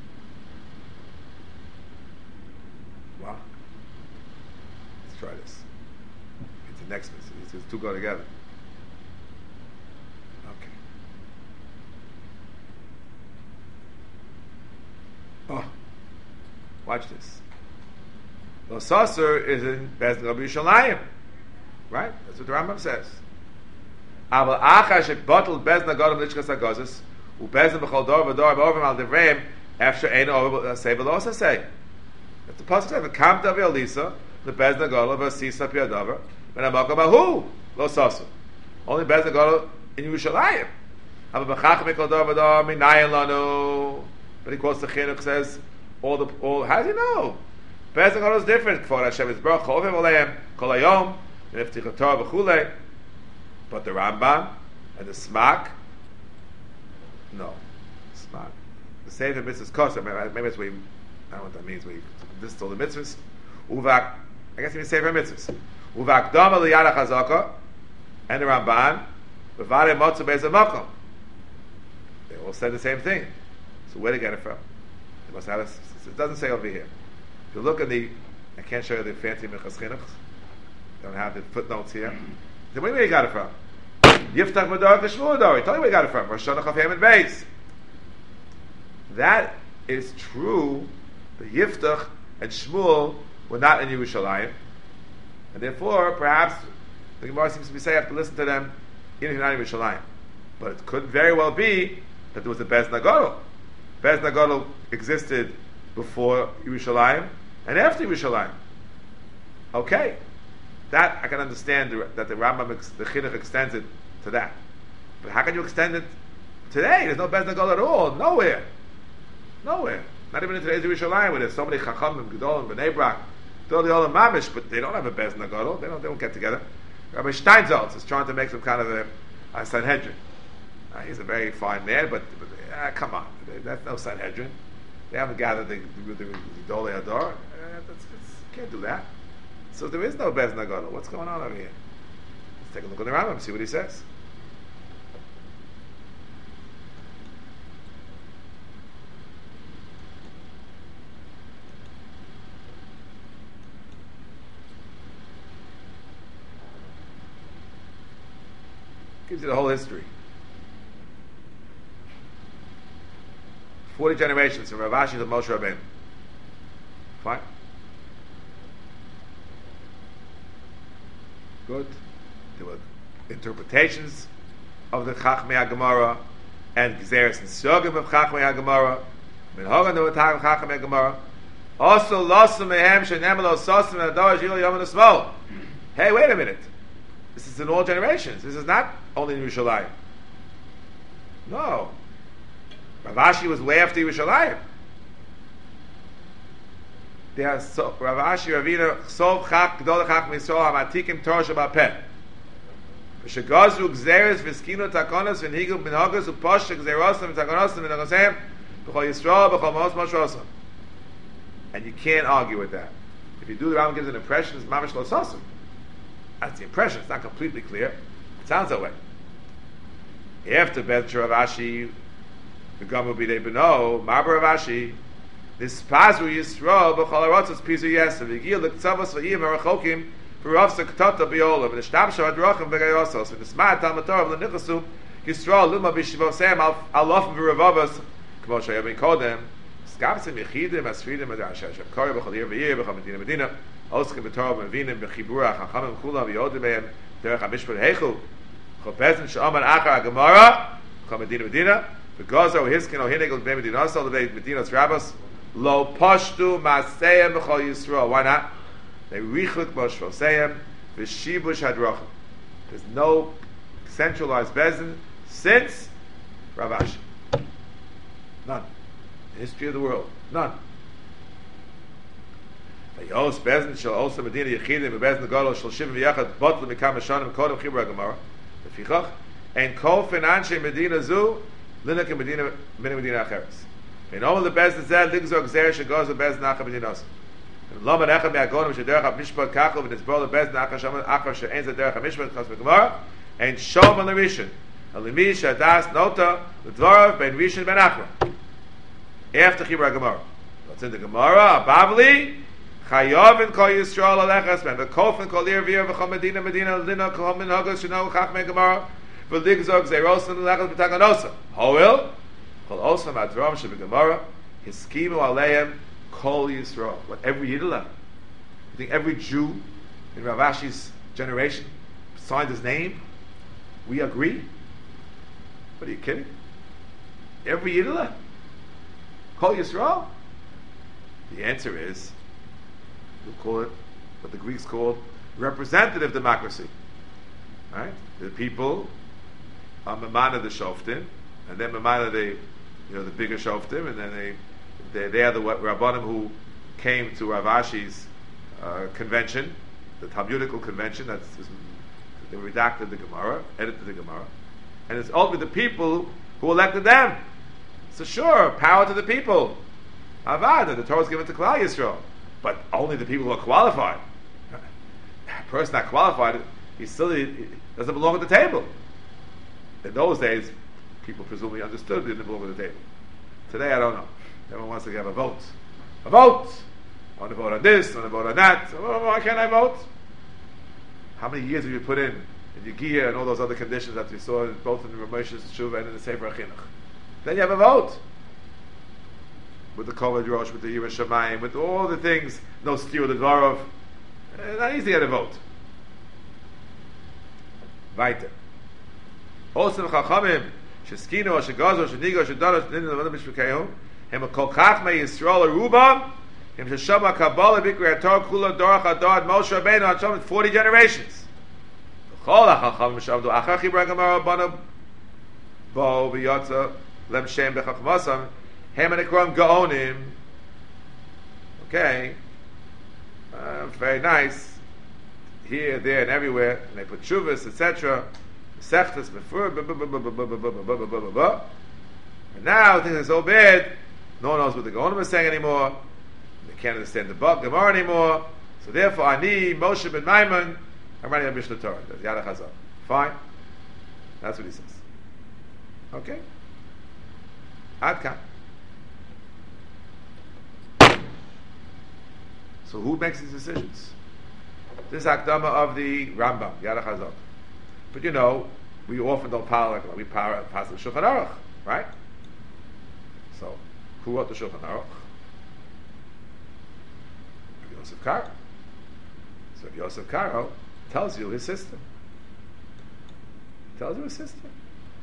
Wow. Let's try this. It's the next mitzvah. These two go together. Okay. Oh. Watch this. Lo Sasur is in Bezdin Rabbi Yerushalayim. Right? That's what the Rambam says. Aval acha shekbatel Bezdin Agadam Lichkas Agazis u Bezdin b'chol dor v'dor v'ovim al devreim after ein over say v'lo say. That's the pasuk says. V'kamt avi alisa the Bezdin Agadam v'sisa piyadavar v'namakam ahu Lo Sasur. Only Bezdin Agadam in Yerushalayim. Aval b'chach b'chol dor v'dor minayin lanu. But he quotes the Chinuch, says all the all. How does he know? Bezdin Agadam is different. K'for Hashem is baruch chovim aleim kol hayom. But the Rambam and the Smak, no, Smak. The Sefer Mitzvahs Kosa, maybe it's we, I don't know what that means. We this is all the mitzvahs. Uvak, I guess even Sefer Mitzvahs. Uvak Dama Liyada Chazaka and the Ramban, Bevare Motzu Bezer Makom. They all said the same thing. So where did they get it from? They must have a, it doesn't say over here. If you look at the, I can't show you the fancy Minchas Chinuch. Don't have the footnotes here. Then where do you got it from? Yiftach Madar Kishmuladari. Tell me where you got it from. Rosh Hashanah Chaf Ham and Beis. That is true. The Yiftach and Shmuel were not in Yerushalayim, and therefore, perhaps the Gemara seems to be saying you have to listen to them even if you're not in Yerushalayim. But it could very well be that there was a Bezdin Agadol. Bezdin Agadol existed before Yerushalayim and after Yerushalayim. Okay. That I can understand the, that the Rambam, the Chinuch extends it to that. But how can you extend it today? There's no Bezdin Agadol at all. Nowhere. Nowhere. Not even in today's Yerushalayim where there's so many Chachamim, Gedolim, B'nai Brak, all the other Mamish, but they don't have a Bezdin Agadol. They don't, they don't get together. Rabbi Steinsaltz is trying to make some kind of a, a Sanhedrin. Uh, he's a very fine man, but, but uh, come on. That's no Sanhedrin. They haven't gathered the, the, the, the Gedolei Hador. Uh, that's, that's, can't do that. So there is no Bezdin Agadol. What's going on over here? Let's take a look at the Rambam and see what he says. Gives you the whole history. Forty generations from Rav Ashi to Moshe Rabbeinu. Fine. Good. There were interpretations of the Chachmei HaGemara and Gezeres and Sogim of Chachmei HaGemara. Minhogan the Tag of Chachmei HaGemara. Also, Losum Mehem Shenem Lo Sosim and Ador Jil Yom Nesmo. Hey, wait a minute. This is in all generations. This is not only in Yerushalayim. No. Rav Ashi was way after Yerushalayim. They are so Rav Ashi Ravina Sov Chak Gdol Chak Misol Hamatikim Torah Shabapeh. V'shegazru Gzeres V'skinu Takonos V'nhigu B'nhogas U'posh Gzerosim V'takonosim V'nogosem B'chol Yisrael B'chol Mos Moshosim. And you can't argue with that. If you do, the Rambam gives an impression it's Mamash Lo Sosim. That's the impression. It's not completely clear. It sounds that way. After Beth Rav Ashi, the Gamu B'dei B'no, Marba Rav Ashi, this Pazru Yisrael B'chol Arotzos Pizu Yesem V'gil L'Ktzavos V'yim V'rachokim V'rav Sekhtota B'yolam V'nishtam Shav Adrochim V'gayosos V'nismat Tal Matorah V'nichasu Yisrael Luma B'shivosem Alofim V'ravavos K'mo Shaya Ben Kodem Skavsim Yechidim Asridim V'dashem Kori B'chol Yir V'yir B'chol Medina Medina Oskim B'torah V'vinim B'chibura Chachamim Kulam V'yodim Be'em Derech HaMishpat Heichu Chol Pezim Sh'oman Achar HaGemara B'chol Medina Medina V'gozo Hiskin O Hinegel B'nei Medina Osel B'nei Medina's Rabbos Lo Pashtu Maseyem B'chol Yisrael. Why not? They Richuk Moshvoseyem V'shibush Hadrochim. There's no centralized bezin since Rav Ashi. None. The history of the world. None. Yos Bezin shall also Medina Yechidim Bezin Gadol shall Shiva V'Yachad Botla Mikam Hashanim Kodem Chibra Gemara Lefichach and Kol Finanshe Medina Zu Linak Medina Min Medina Acheres. In all the Bezin Zed Ligzor Gzer Shagos Bezin Nacha Medina Os. Lama Echad Me'agonim Shederach Mishpat Kachel and his brother Bezin Nacha Shaman Achar She'en Zederach Mishpat Chas Gemara and Shom on the Rishon. Alimi Shadas Nota L'Dvarav Ben Rishon Ben Achra. After Chibra Gemara. What's in the Gemara? Bavli Chayav and Kol Yisrael Alechas Ben V'Kof and Kol Yirvir V'Chol Medina Medina Lina Kol Min Hagos Shino Chachmei Gemara V'Ligzog Zeiros and Lechas B'Taganosa Hoil Kol Osam Adram Shebe Gemara Hiskimu Aleim Kol Yisrael. What, every Yidla? You think every Jew in Rav Ashi's generation signed his name? We agree? What are you kidding? Every Yidla? Kol Yisrael? The answer is, we'll call it what the Greeks called representative democracy. Right? The people are Mamana the Shoftim, and then Mamana the, you know, the bigger Shoftim, and then they, they, they are the Rabbanim who came to Rav Ashi's uh, convention, the Talmudical convention. That's they redacted the Gemara, edited the Gemara, and it's ultimately the people who elected them. So sure, power to the people. Avad, the Torah is given to Klal Yisrael, but only the people who are qualified. A person not qualified, he still he, he doesn't belong at the table. In those days, people presumably understood they didn't belong at the table. Today, I don't know. Everyone wants to have a vote. A vote! I want to vote on this, I want to vote on that. Oh, why can't I vote? How many years have you put in, in your gear and all those other conditions that we saw both in the Ramesh's Tshuva and in the Sefer HaChinuch? Then you have a vote. With the Kol Rosh, with the Yirah Shamayim, with all the things, no steer the Dvarov. It's not easy to get a vote. Weiter. Also, Chachamim, Sheskino, Shegazo, Shenigo, Shedanos, Shenigo, Shenigo, Shenigo, Hem Kol Chachmei Yisrael Rubam, Hem Sheshama Kabbalah, Bikri Ator, Kula, Dorach, Adad, Moshe Rabbeinu, Hashem, forty generations. Chol HaChachamim, Shavdu, Achar Chibra Gemara, Bana, Bo, B'yotza, Lem Shem, B'chachmasam, Hem and Ekram Gaonim. Okay. Uh, very nice. Here, there, and everywhere. And they put Shuvas, et cetera. Sechtas, Befur, and now things are so bad, no one knows what the Gaonim is saying anymore. They can't understand the Gemara anymore. So therefore, I need Moshe ben Maimon. I'm writing a Mishnah Torah. That's Yad HaChazal. Fine. That's what he says. Okay. Adkan. So who makes these decisions? This is Akdama of the Rambam, Yad HaChazal. But you know, we often don't power like we power pass the Shulchan Aruch, right? So, who wrote the Shulchan Aruch? Yosef Karo. So if Yosef Karo tells you his system, tells you his system.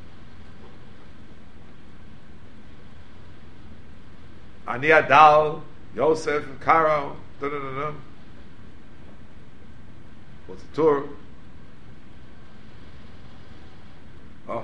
Ani Adal, Yosef Karo. No, no, no, no. What's the Torah? Oh.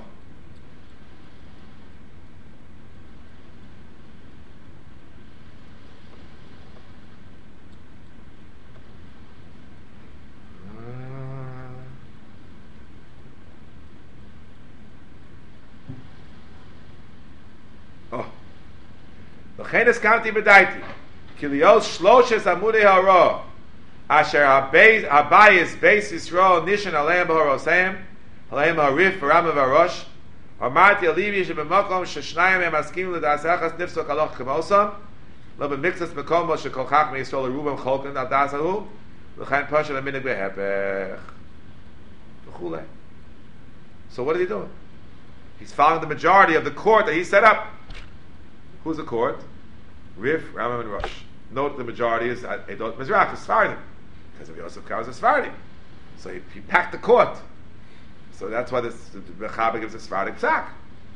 Oh. L'chein eskamti b'daiti. Kilios shloshes amudei hara. Asher habayis beis Yisrael nishan aleim b'horoseim. Aleim harif v'ram v'arosh. Amarti alivi shebemakom sheshnayim em askim l'dasachas nifsok aloch k'mosam. Lo b'mixas mekomo shekol chachmei Yisrael l'rubam cholken al dasahu. L'chein pasha l'minig b'hepech. V'chulei. So what is he doing? He's following the majority of the court that he set up. Who's the court? Rif, Ramam, and Rosh. Note the majority is Edot Mizrach, a Sephardim. Because of Yosef Karo is a Sephardim. So he, he packed the court. So that's why this, the Mechaber gives a Sephardic psak.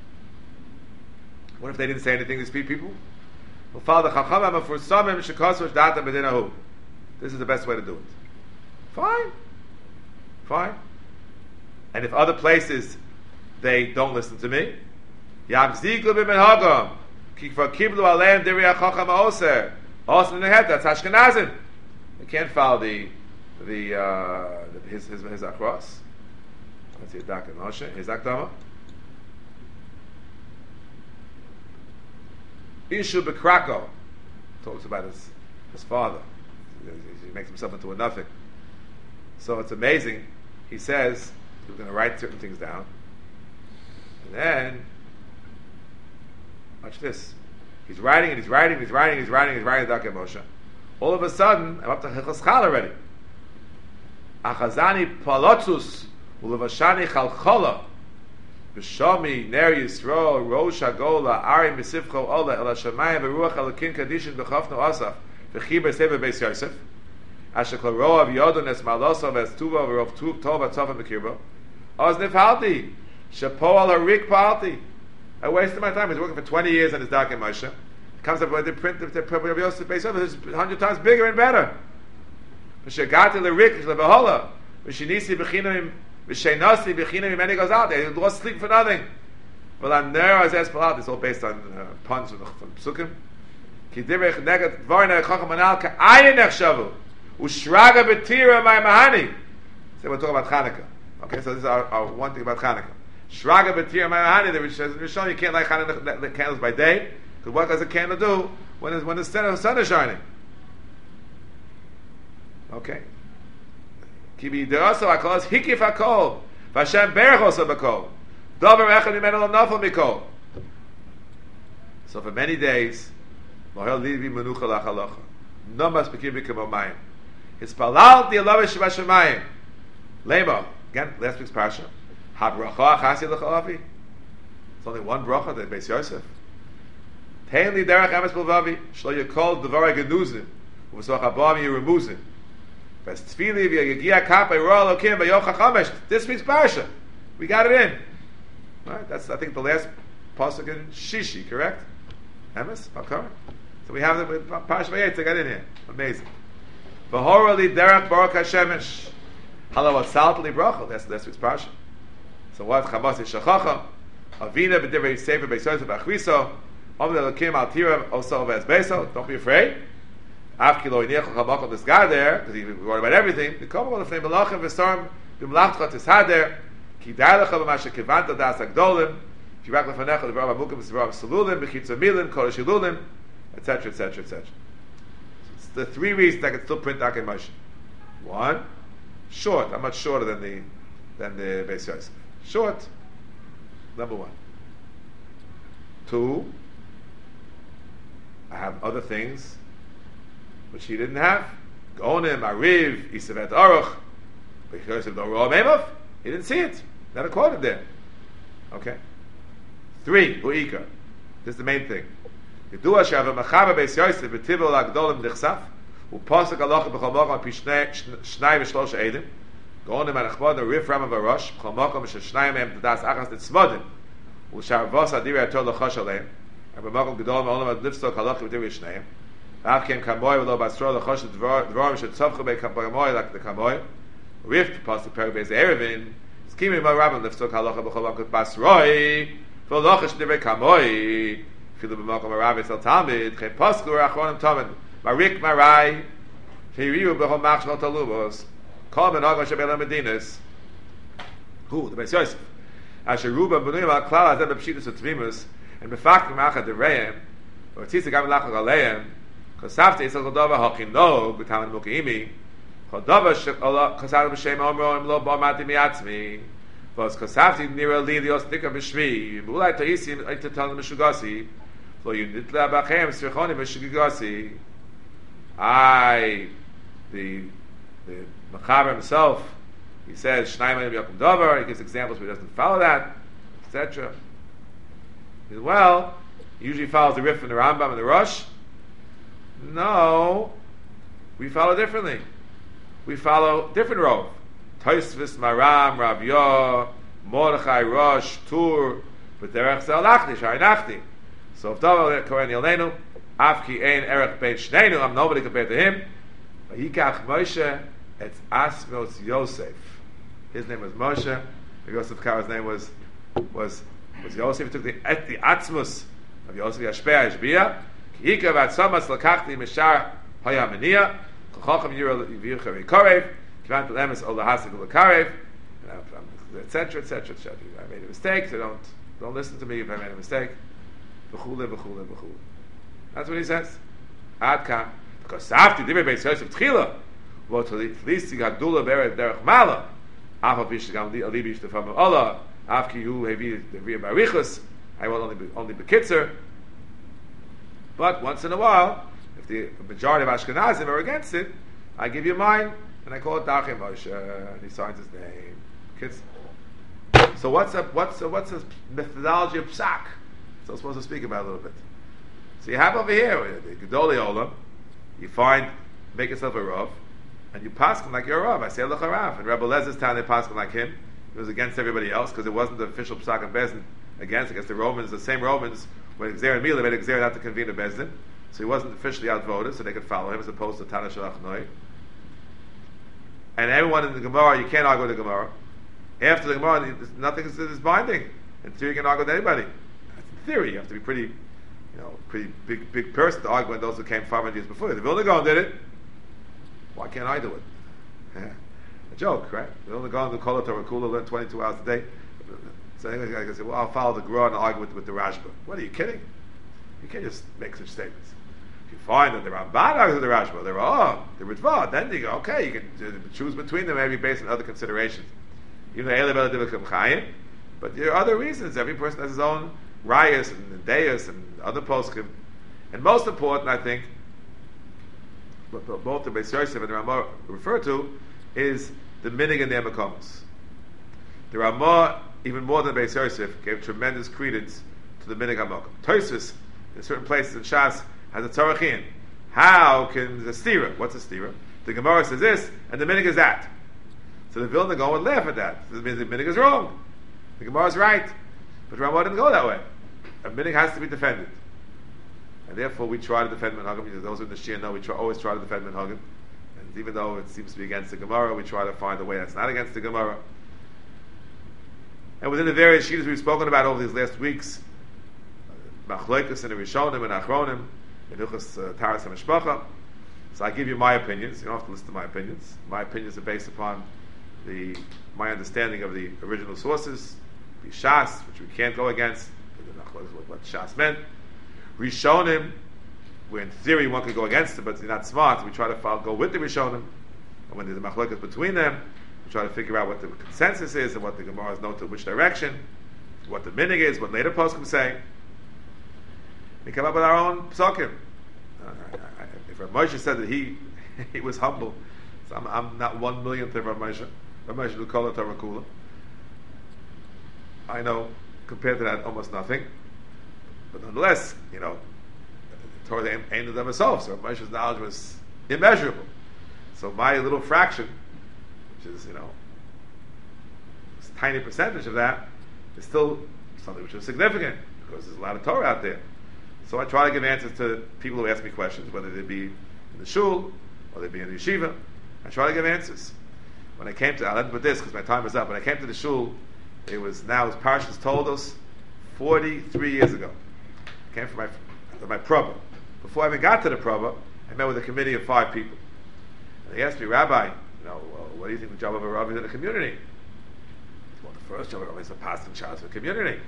What if they didn't say anything, these people? Well, Father Chachamim for Samim Shekosvash Data Medinahu. This is the best way to do it. Fine. Fine. And if other places they don't listen to me, Yam Ziklu B'Menhagam. Kiblu Aleim Diri HaChacham HaOser. Also in the head, that's Ashkenazim. They can't follow the the uh, his his his across. Let's see, Dak and Moshe. His Akdama. Ishu Bekrako talks about his his father. He makes himself into a nothing. So it's amazing. He says he's going to write certain things down, and then watch this. He's writing and he's writing, he's writing, he's writing, he's writing Dak and Moshe. All of a sudden, I'm up to Hilchos Chal already. Achazani palotzus ulevashani chalchola b'shomi ner Yisrael rosh hagola ari misivcho ola el hashamayim v'ruach elakin kadishin b'chafno asaf v'chiber sever beis Yosef asher kol roav yodon es malosov es tuva v'rov tuv tov atzofa b'kirbo oz nifalti shepo al harik palti. I wasted my time. He's working for twenty years on his Dak and Moshe. Comes up with the print of the Rabbi Yosef Beis Yosef. It's a hundred times bigger and better. V'shegati l'rik l'behola v'shinisi b'chinim v'sheinasi b'chinim many goes out there. He lost sleep for nothing. Well, I'm there as Espalat. It's all based on uh, puns from, from Psukim. Ki divrei negat dvarin ha'chacham anal ka'ayin nechshavu u'shraga b'tira ma'imahani. So we're talking about Chanukah. Okay, so this is our, our one thing about Chanukah. Shraga b'tira ma'imahani. The Rishon, you can't light Chanukah the candles by day. Because what does a candle do when, it's, when the sun is shining? Okay. Kibi deraso hakol hikif hakol v'Hashem berachos b'kol davar echad mimenu lo nafal mikol. So for many days, lohel livi menucha lachalacha nomas b'kibbi k'momayim hispalal di'alav shebashamayim lema. Again, last week's parsha. Habracha achasi l'chalavi. It's only one bracha, the Beis Yosef. Tein li derech emes b'lvavi shlo yekol devarei genuzim u'v'soch abam yeremuzim. This week's parsha, we got it in. Right? That's I think the last pasuk in Shishi, correct? Emes, Bakar. So we have it with Parsha Vayetz. I got in here. Amazing. V'horali derech barak hashemesh halav atzalt li bracha. That's last week's parsha. So what? Chamas yishachacha avina b'divrei sefer beis Yosef achriso omid elokim al tira oso v'es beso. Don't be afraid. Afkilo iniach chamakol this guy there because he worried about everything. The kamal of the melachim v'sarm b'mlachtzat is hader ki da'alecha b'mashe kivanta das agdolim ki rak lefanecha l'varav amukim v'varav salulim b'chitza milim kol shilulim etc etc etc. It's the three reasons I can still print Dak and Moshe. One, short. I'm much shorter than the than the Beis Yosef. Short. Number one. Two, I have other things which he didn't have. Gonim, Ariv, Isavet Aruch, because of the Roa Memov, he didn't see it. Never quoted there. Okay. Three, Uika. This is the main thing. Yedua she'ava mechaba beis Yosef b'tivol agdolim dichsaf u'posek alocha b'chol mokom pi shnai v'shlosh edim gonim anachbod rif ram v'rosh b'chol mokom v'shel shnai mehem t'das achas t'tzmodim u'sharvos adiri atol l'chosh aleim and b'mokom g'dol ma'olam ad lifstok halocha v'diri shneim v'avkem kamoy v'lo basro l'chosh d'vorim she'tzovchu bei kamoy like the kamoy rif posek perik beis erevin skimim ma'rabim lifstok halocha b'chol mokom basroi v'locha sh'diri kamoy Filu b'makom aravis al talmid chen posku rachronim tamid marik marai hiriu b'chol machshel talubos kol menagos shebel medinas who the Beis Yosef asher ruba b'nuyim al klal hazeh b'pshitus u'tvimus and b'faktim achad dereim v'tzitzik gam lachag aleim kosavti isal chodova hachino b'talmid mukeimi chodova kosavti b'shem omro im lo b'amati miatzmi v'os kosavti nira li lios nikah b'shmi v'ulai to'isim aytetal m'shugasi I, the the Mechaber himself, he says Shnayim Yakum Dover. He gives examples where he doesn't follow that, et cetera. Well, he usually follows the Rif and the Rambam and the Rosh. No, we follow differently. We follow different road. Tosfos, Maram, Rav Yo, Mordechai, Rosh, Tur, B'derech Zel Nachti, Shari Nachti. So if Davar Kohen Yolenu, Afki Ein Erech Bein Shneinu, I'm nobody compared to him. Vayikach Moshe, it's Asmos Yosef. His name was Moshe. Yosef Kara's name was was was Yosef. He took the the Atzmus of Yosef Yashpei Yashbia. Kihika Vatsamas Lakachti Mishar Hayamania Chacham Yira Yircharei Karev, Kivant Lemes Ola Hasik Ola Karev, et cetera, et cetera, et cetera. I made a mistake, so don't don't listen to me if I made a mistake. V'chule, v'chule, v'chule. That's what he says. Ad Kam. Because Safti Divrei Beis Yosef Tchila, V'ot Listig Hagdula Beret Derech Mala, Af Apish Gam Alibi Shtefam Allah, Af Ki Hu Hevi Devir Barichus, I will only be only be Kitzer. But once in a while, if the majority of Ashkenazim are against it, I give you mine, and I call it Dachem Moshe, and he signs his name. Kids. So what's a what's a, what's a methodology of psak? So I'm supposed to speak about it a little bit. So you have over here the Gedolei Olam. You find make yourself a rav, and you paskin like you're a rav. I say look a rav. And Rabbi Lezer's town they paskin like him. It was against everybody else because it wasn't the official psak and bezin against against the Romans. The same Romans when Xer and Mila made Xer not to convene a bezin, so he wasn't officially outvoted, so they could follow him as opposed to Tana Shalach Noi. And everyone in the Gemara, you can't argue with the Gemara. After the Gemara, nothing is, is binding. In theory, you can argue with anybody. In theory, you have to be pretty, you know, pretty big, big person to argue with those who came five hundred years before you. The Vilna Gaon did it. Why can't I do it? A joke, right? The Vilna Gaon, the Kol Torah Kula, learn twenty-two hours a day. So anyway, I can say, well, I'll follow the Gemara and argue with, with the Rashba. What are you kidding? You can't just make such statements. If you find that the Ramban argues with the Rashba, the Ra'ah, the Ritva, then you go, okay, you can uh, choose between them maybe based on other considerations. Even though but there are other reasons. Every person has his own rayas and deis and other poskim. And most important, I think, what both the Beis Yosef and the Ramah refer to, is the minig and their makomos. The Ramah, even more than Beis Yosef, gave tremendous credence to the minig hamakom. Tosfos, in certain places in Shas, has a tzarachin. How can the stira? What's a stira? The Gemara says this, and the minig is that. So the Vilna Gaon would laugh at that. The minig is wrong. The Gemara is right. But Ramah didn't go that way. A minig has to be defended. And therefore we try to defend Menhagim. Those in the Shia know we try, always try to defend Menhagim. And even though it seems to be against the Gemara, we try to find a way that's not against the Gemara. And within the various Shitas we've spoken about over these last weeks, Machloekus and the Rishonim and Achronim, in Hilchos uh, Taras HaMishpacha. So I give you my opinions. You don't have to listen to my opinions. My opinions are based upon the my understanding of the original sources, the Shas, which we can't go against, what Shas meant. Rishonim, where in theory one could go against it, but you're not smart, we try to follow, go with the Rishonim. And when there's a machlokes between them, we try to figure out what the consensus is and what the Gemara's note to which direction, what the minig is, what later poskim say. We come up with our own psakim. Uh, I, I, if Rav Moshe said that he he was humble, so I'm, I'm not one millionth of Rav Moshe. Rav Moshe will call it Torah Kula. I know, compared to that, almost nothing. But nonetheless, you know, Torah ain't of them herself, so Rav Moshe's knowledge was immeasurable. So my little fraction, which is, you know, a tiny percentage of that, is still something which is significant, because there's a lot of Torah out there. So I try to give answers to people who ask me questions, whether they be in the shul, or they be in the yeshiva. I try to give answers. When I came to, I'll end with this, because my time is up. When I came to the shul, it was now, as Parshas told us, forty-three years ago. I came from my, from my prabba. Before I even got to the prabba, I met with a committee of five people. And they asked me, Rabbi, you know, well, what do you think the job of a rabbi is in the community? Well, the first job of a rabbi is to pass the child to the community.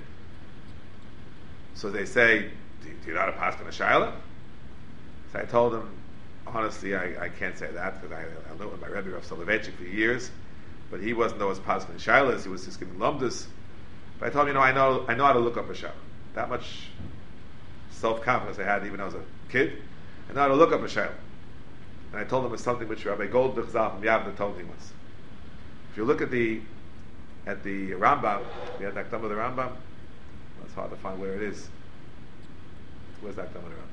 So they say, do you, do you know how to pass on a shaila? So I told them, honestly, I, I can't say that, because I, I lived with my Rebbe Rav Soloveitchik for years, but he wasn't always passing shailas, he was just giving lumdus. But I told him, you know, I know I know how to look up a shaila. That much self-confidence I had even when I was a kid. I know how to look up a shaila. And I told him it's something which Rabbi Goldberg Zal from Yavne told me once. If you look at the at the Rambam, the Akdama of the Rambam, it's hard to find where it is. Where's that Akdama of the Rambam?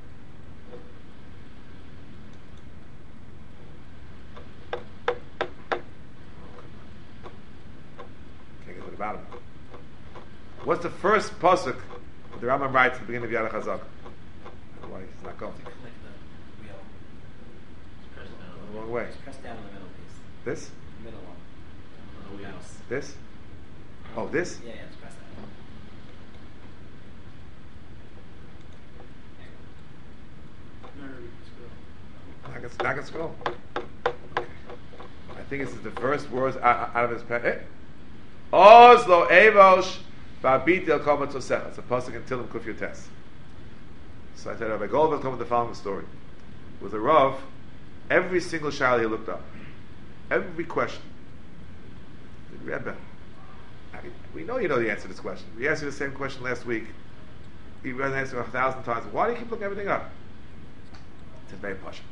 Can't get to the bottom. What's the first pasuk the Rambam writes at the beginning of Yad HaChazak? Why he's not going? The wrong way. Press down in the middle piece. This? Middle one. The mouse. This? Oh, this? Yeah, yeah, just press that. I'm not can, I can scroll. I think this is the first words out, out of his pen. Eh? Oz lo evosh v'abiti al kol mitzvosech. It's a pasuk in Tilim Kuf Yotes. So I said, Rabbi Goldberg told me the following story. With a Rav, every single shayla he looked up, every question. The Rebbe, I mean, we know you know the answer to this question. We asked you the same question last week. You read the answer a thousand times. Why do you keep looking everything up? It's very pashut.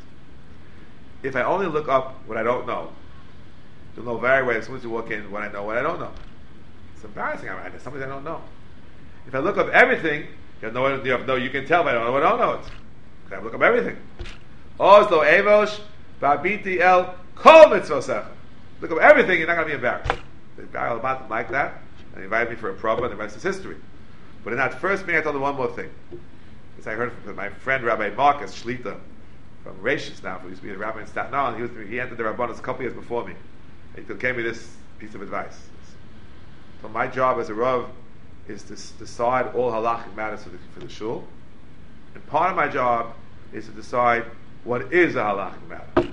If I only look up what I don't know, you'll know very well as soon as you walk in what I know, what I don't know. It's embarrassing. I mean, there's something I don't know. If I look up everything, you have no, you have no, you can tell if I don't know, I don't know it. I have to look up everything. Oslo evosh v'abiti el kol mitzvosech. Look up everything. You're not going to be embarrassed. The guy about like that, and he invited me for a proba, and the rest is history. But in that first meeting, I told him one more thing. Because I heard from my friend Rabbi Marcus Shlita from Rashis now, who used to be a rabbi in Staten Island. He, was, he entered the Rabbanos a couple years before me. He gave me this piece of advice. So my job as a Rav is to s- decide all halachic matters for the, for the shul. And part of my job is to decide what is a halachic matter.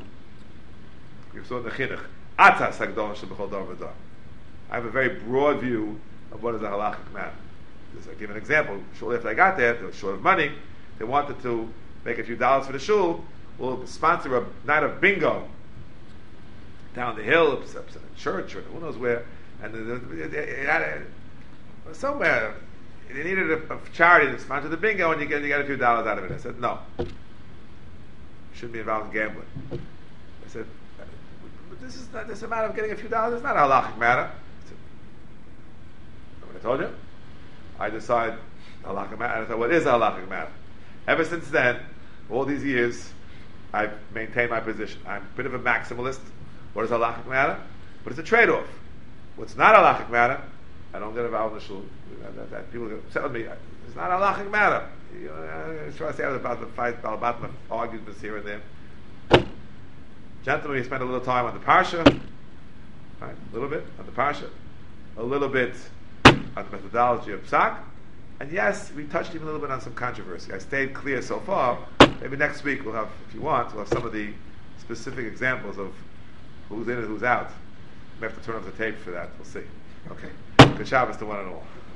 You saw in the chinuch, atas hagdol shebechol dar v'dar. I have a very broad view of what is a halachic matter. Just, I'll give an example. Shortly after I got there, they were short of money. They wanted to make a few dollars for the shul. We'll sponsor a night of bingo down the hill, in a church or who knows where. And they, they, they had a, somewhere they needed a, a charity to sponsor the bingo, and you get you get a few dollars out of it. I said no. You shouldn't be involved in gambling. I said, but this is not this a matter of getting a few dollars. It's not a halachic matter. I said, what I told you. I decide halachic matter. And I said, what is a halachic matter? Ever since then, all these years, I've maintained my position. I'm a bit of a maximalist. What is halachic matter? But it's a trade-off. What's not halachic matter, I don't get involved in the shul. That, that people get upset with me. It's not halachic matter. You know, I try to say about the fight, Balbatma arguments here and there. Gentlemen, we spend a little time on the parsha, right? A little bit on the parsha, a little bit on the methodology of psak, and yes, we touched even a little bit on some controversy. I stayed clear so far. Maybe next week we'll have, if you want, we'll have some of the specific examples of who's in and who's out. We have to turn off the tape for that. We'll see. Okay. Good Shabbos to one and all.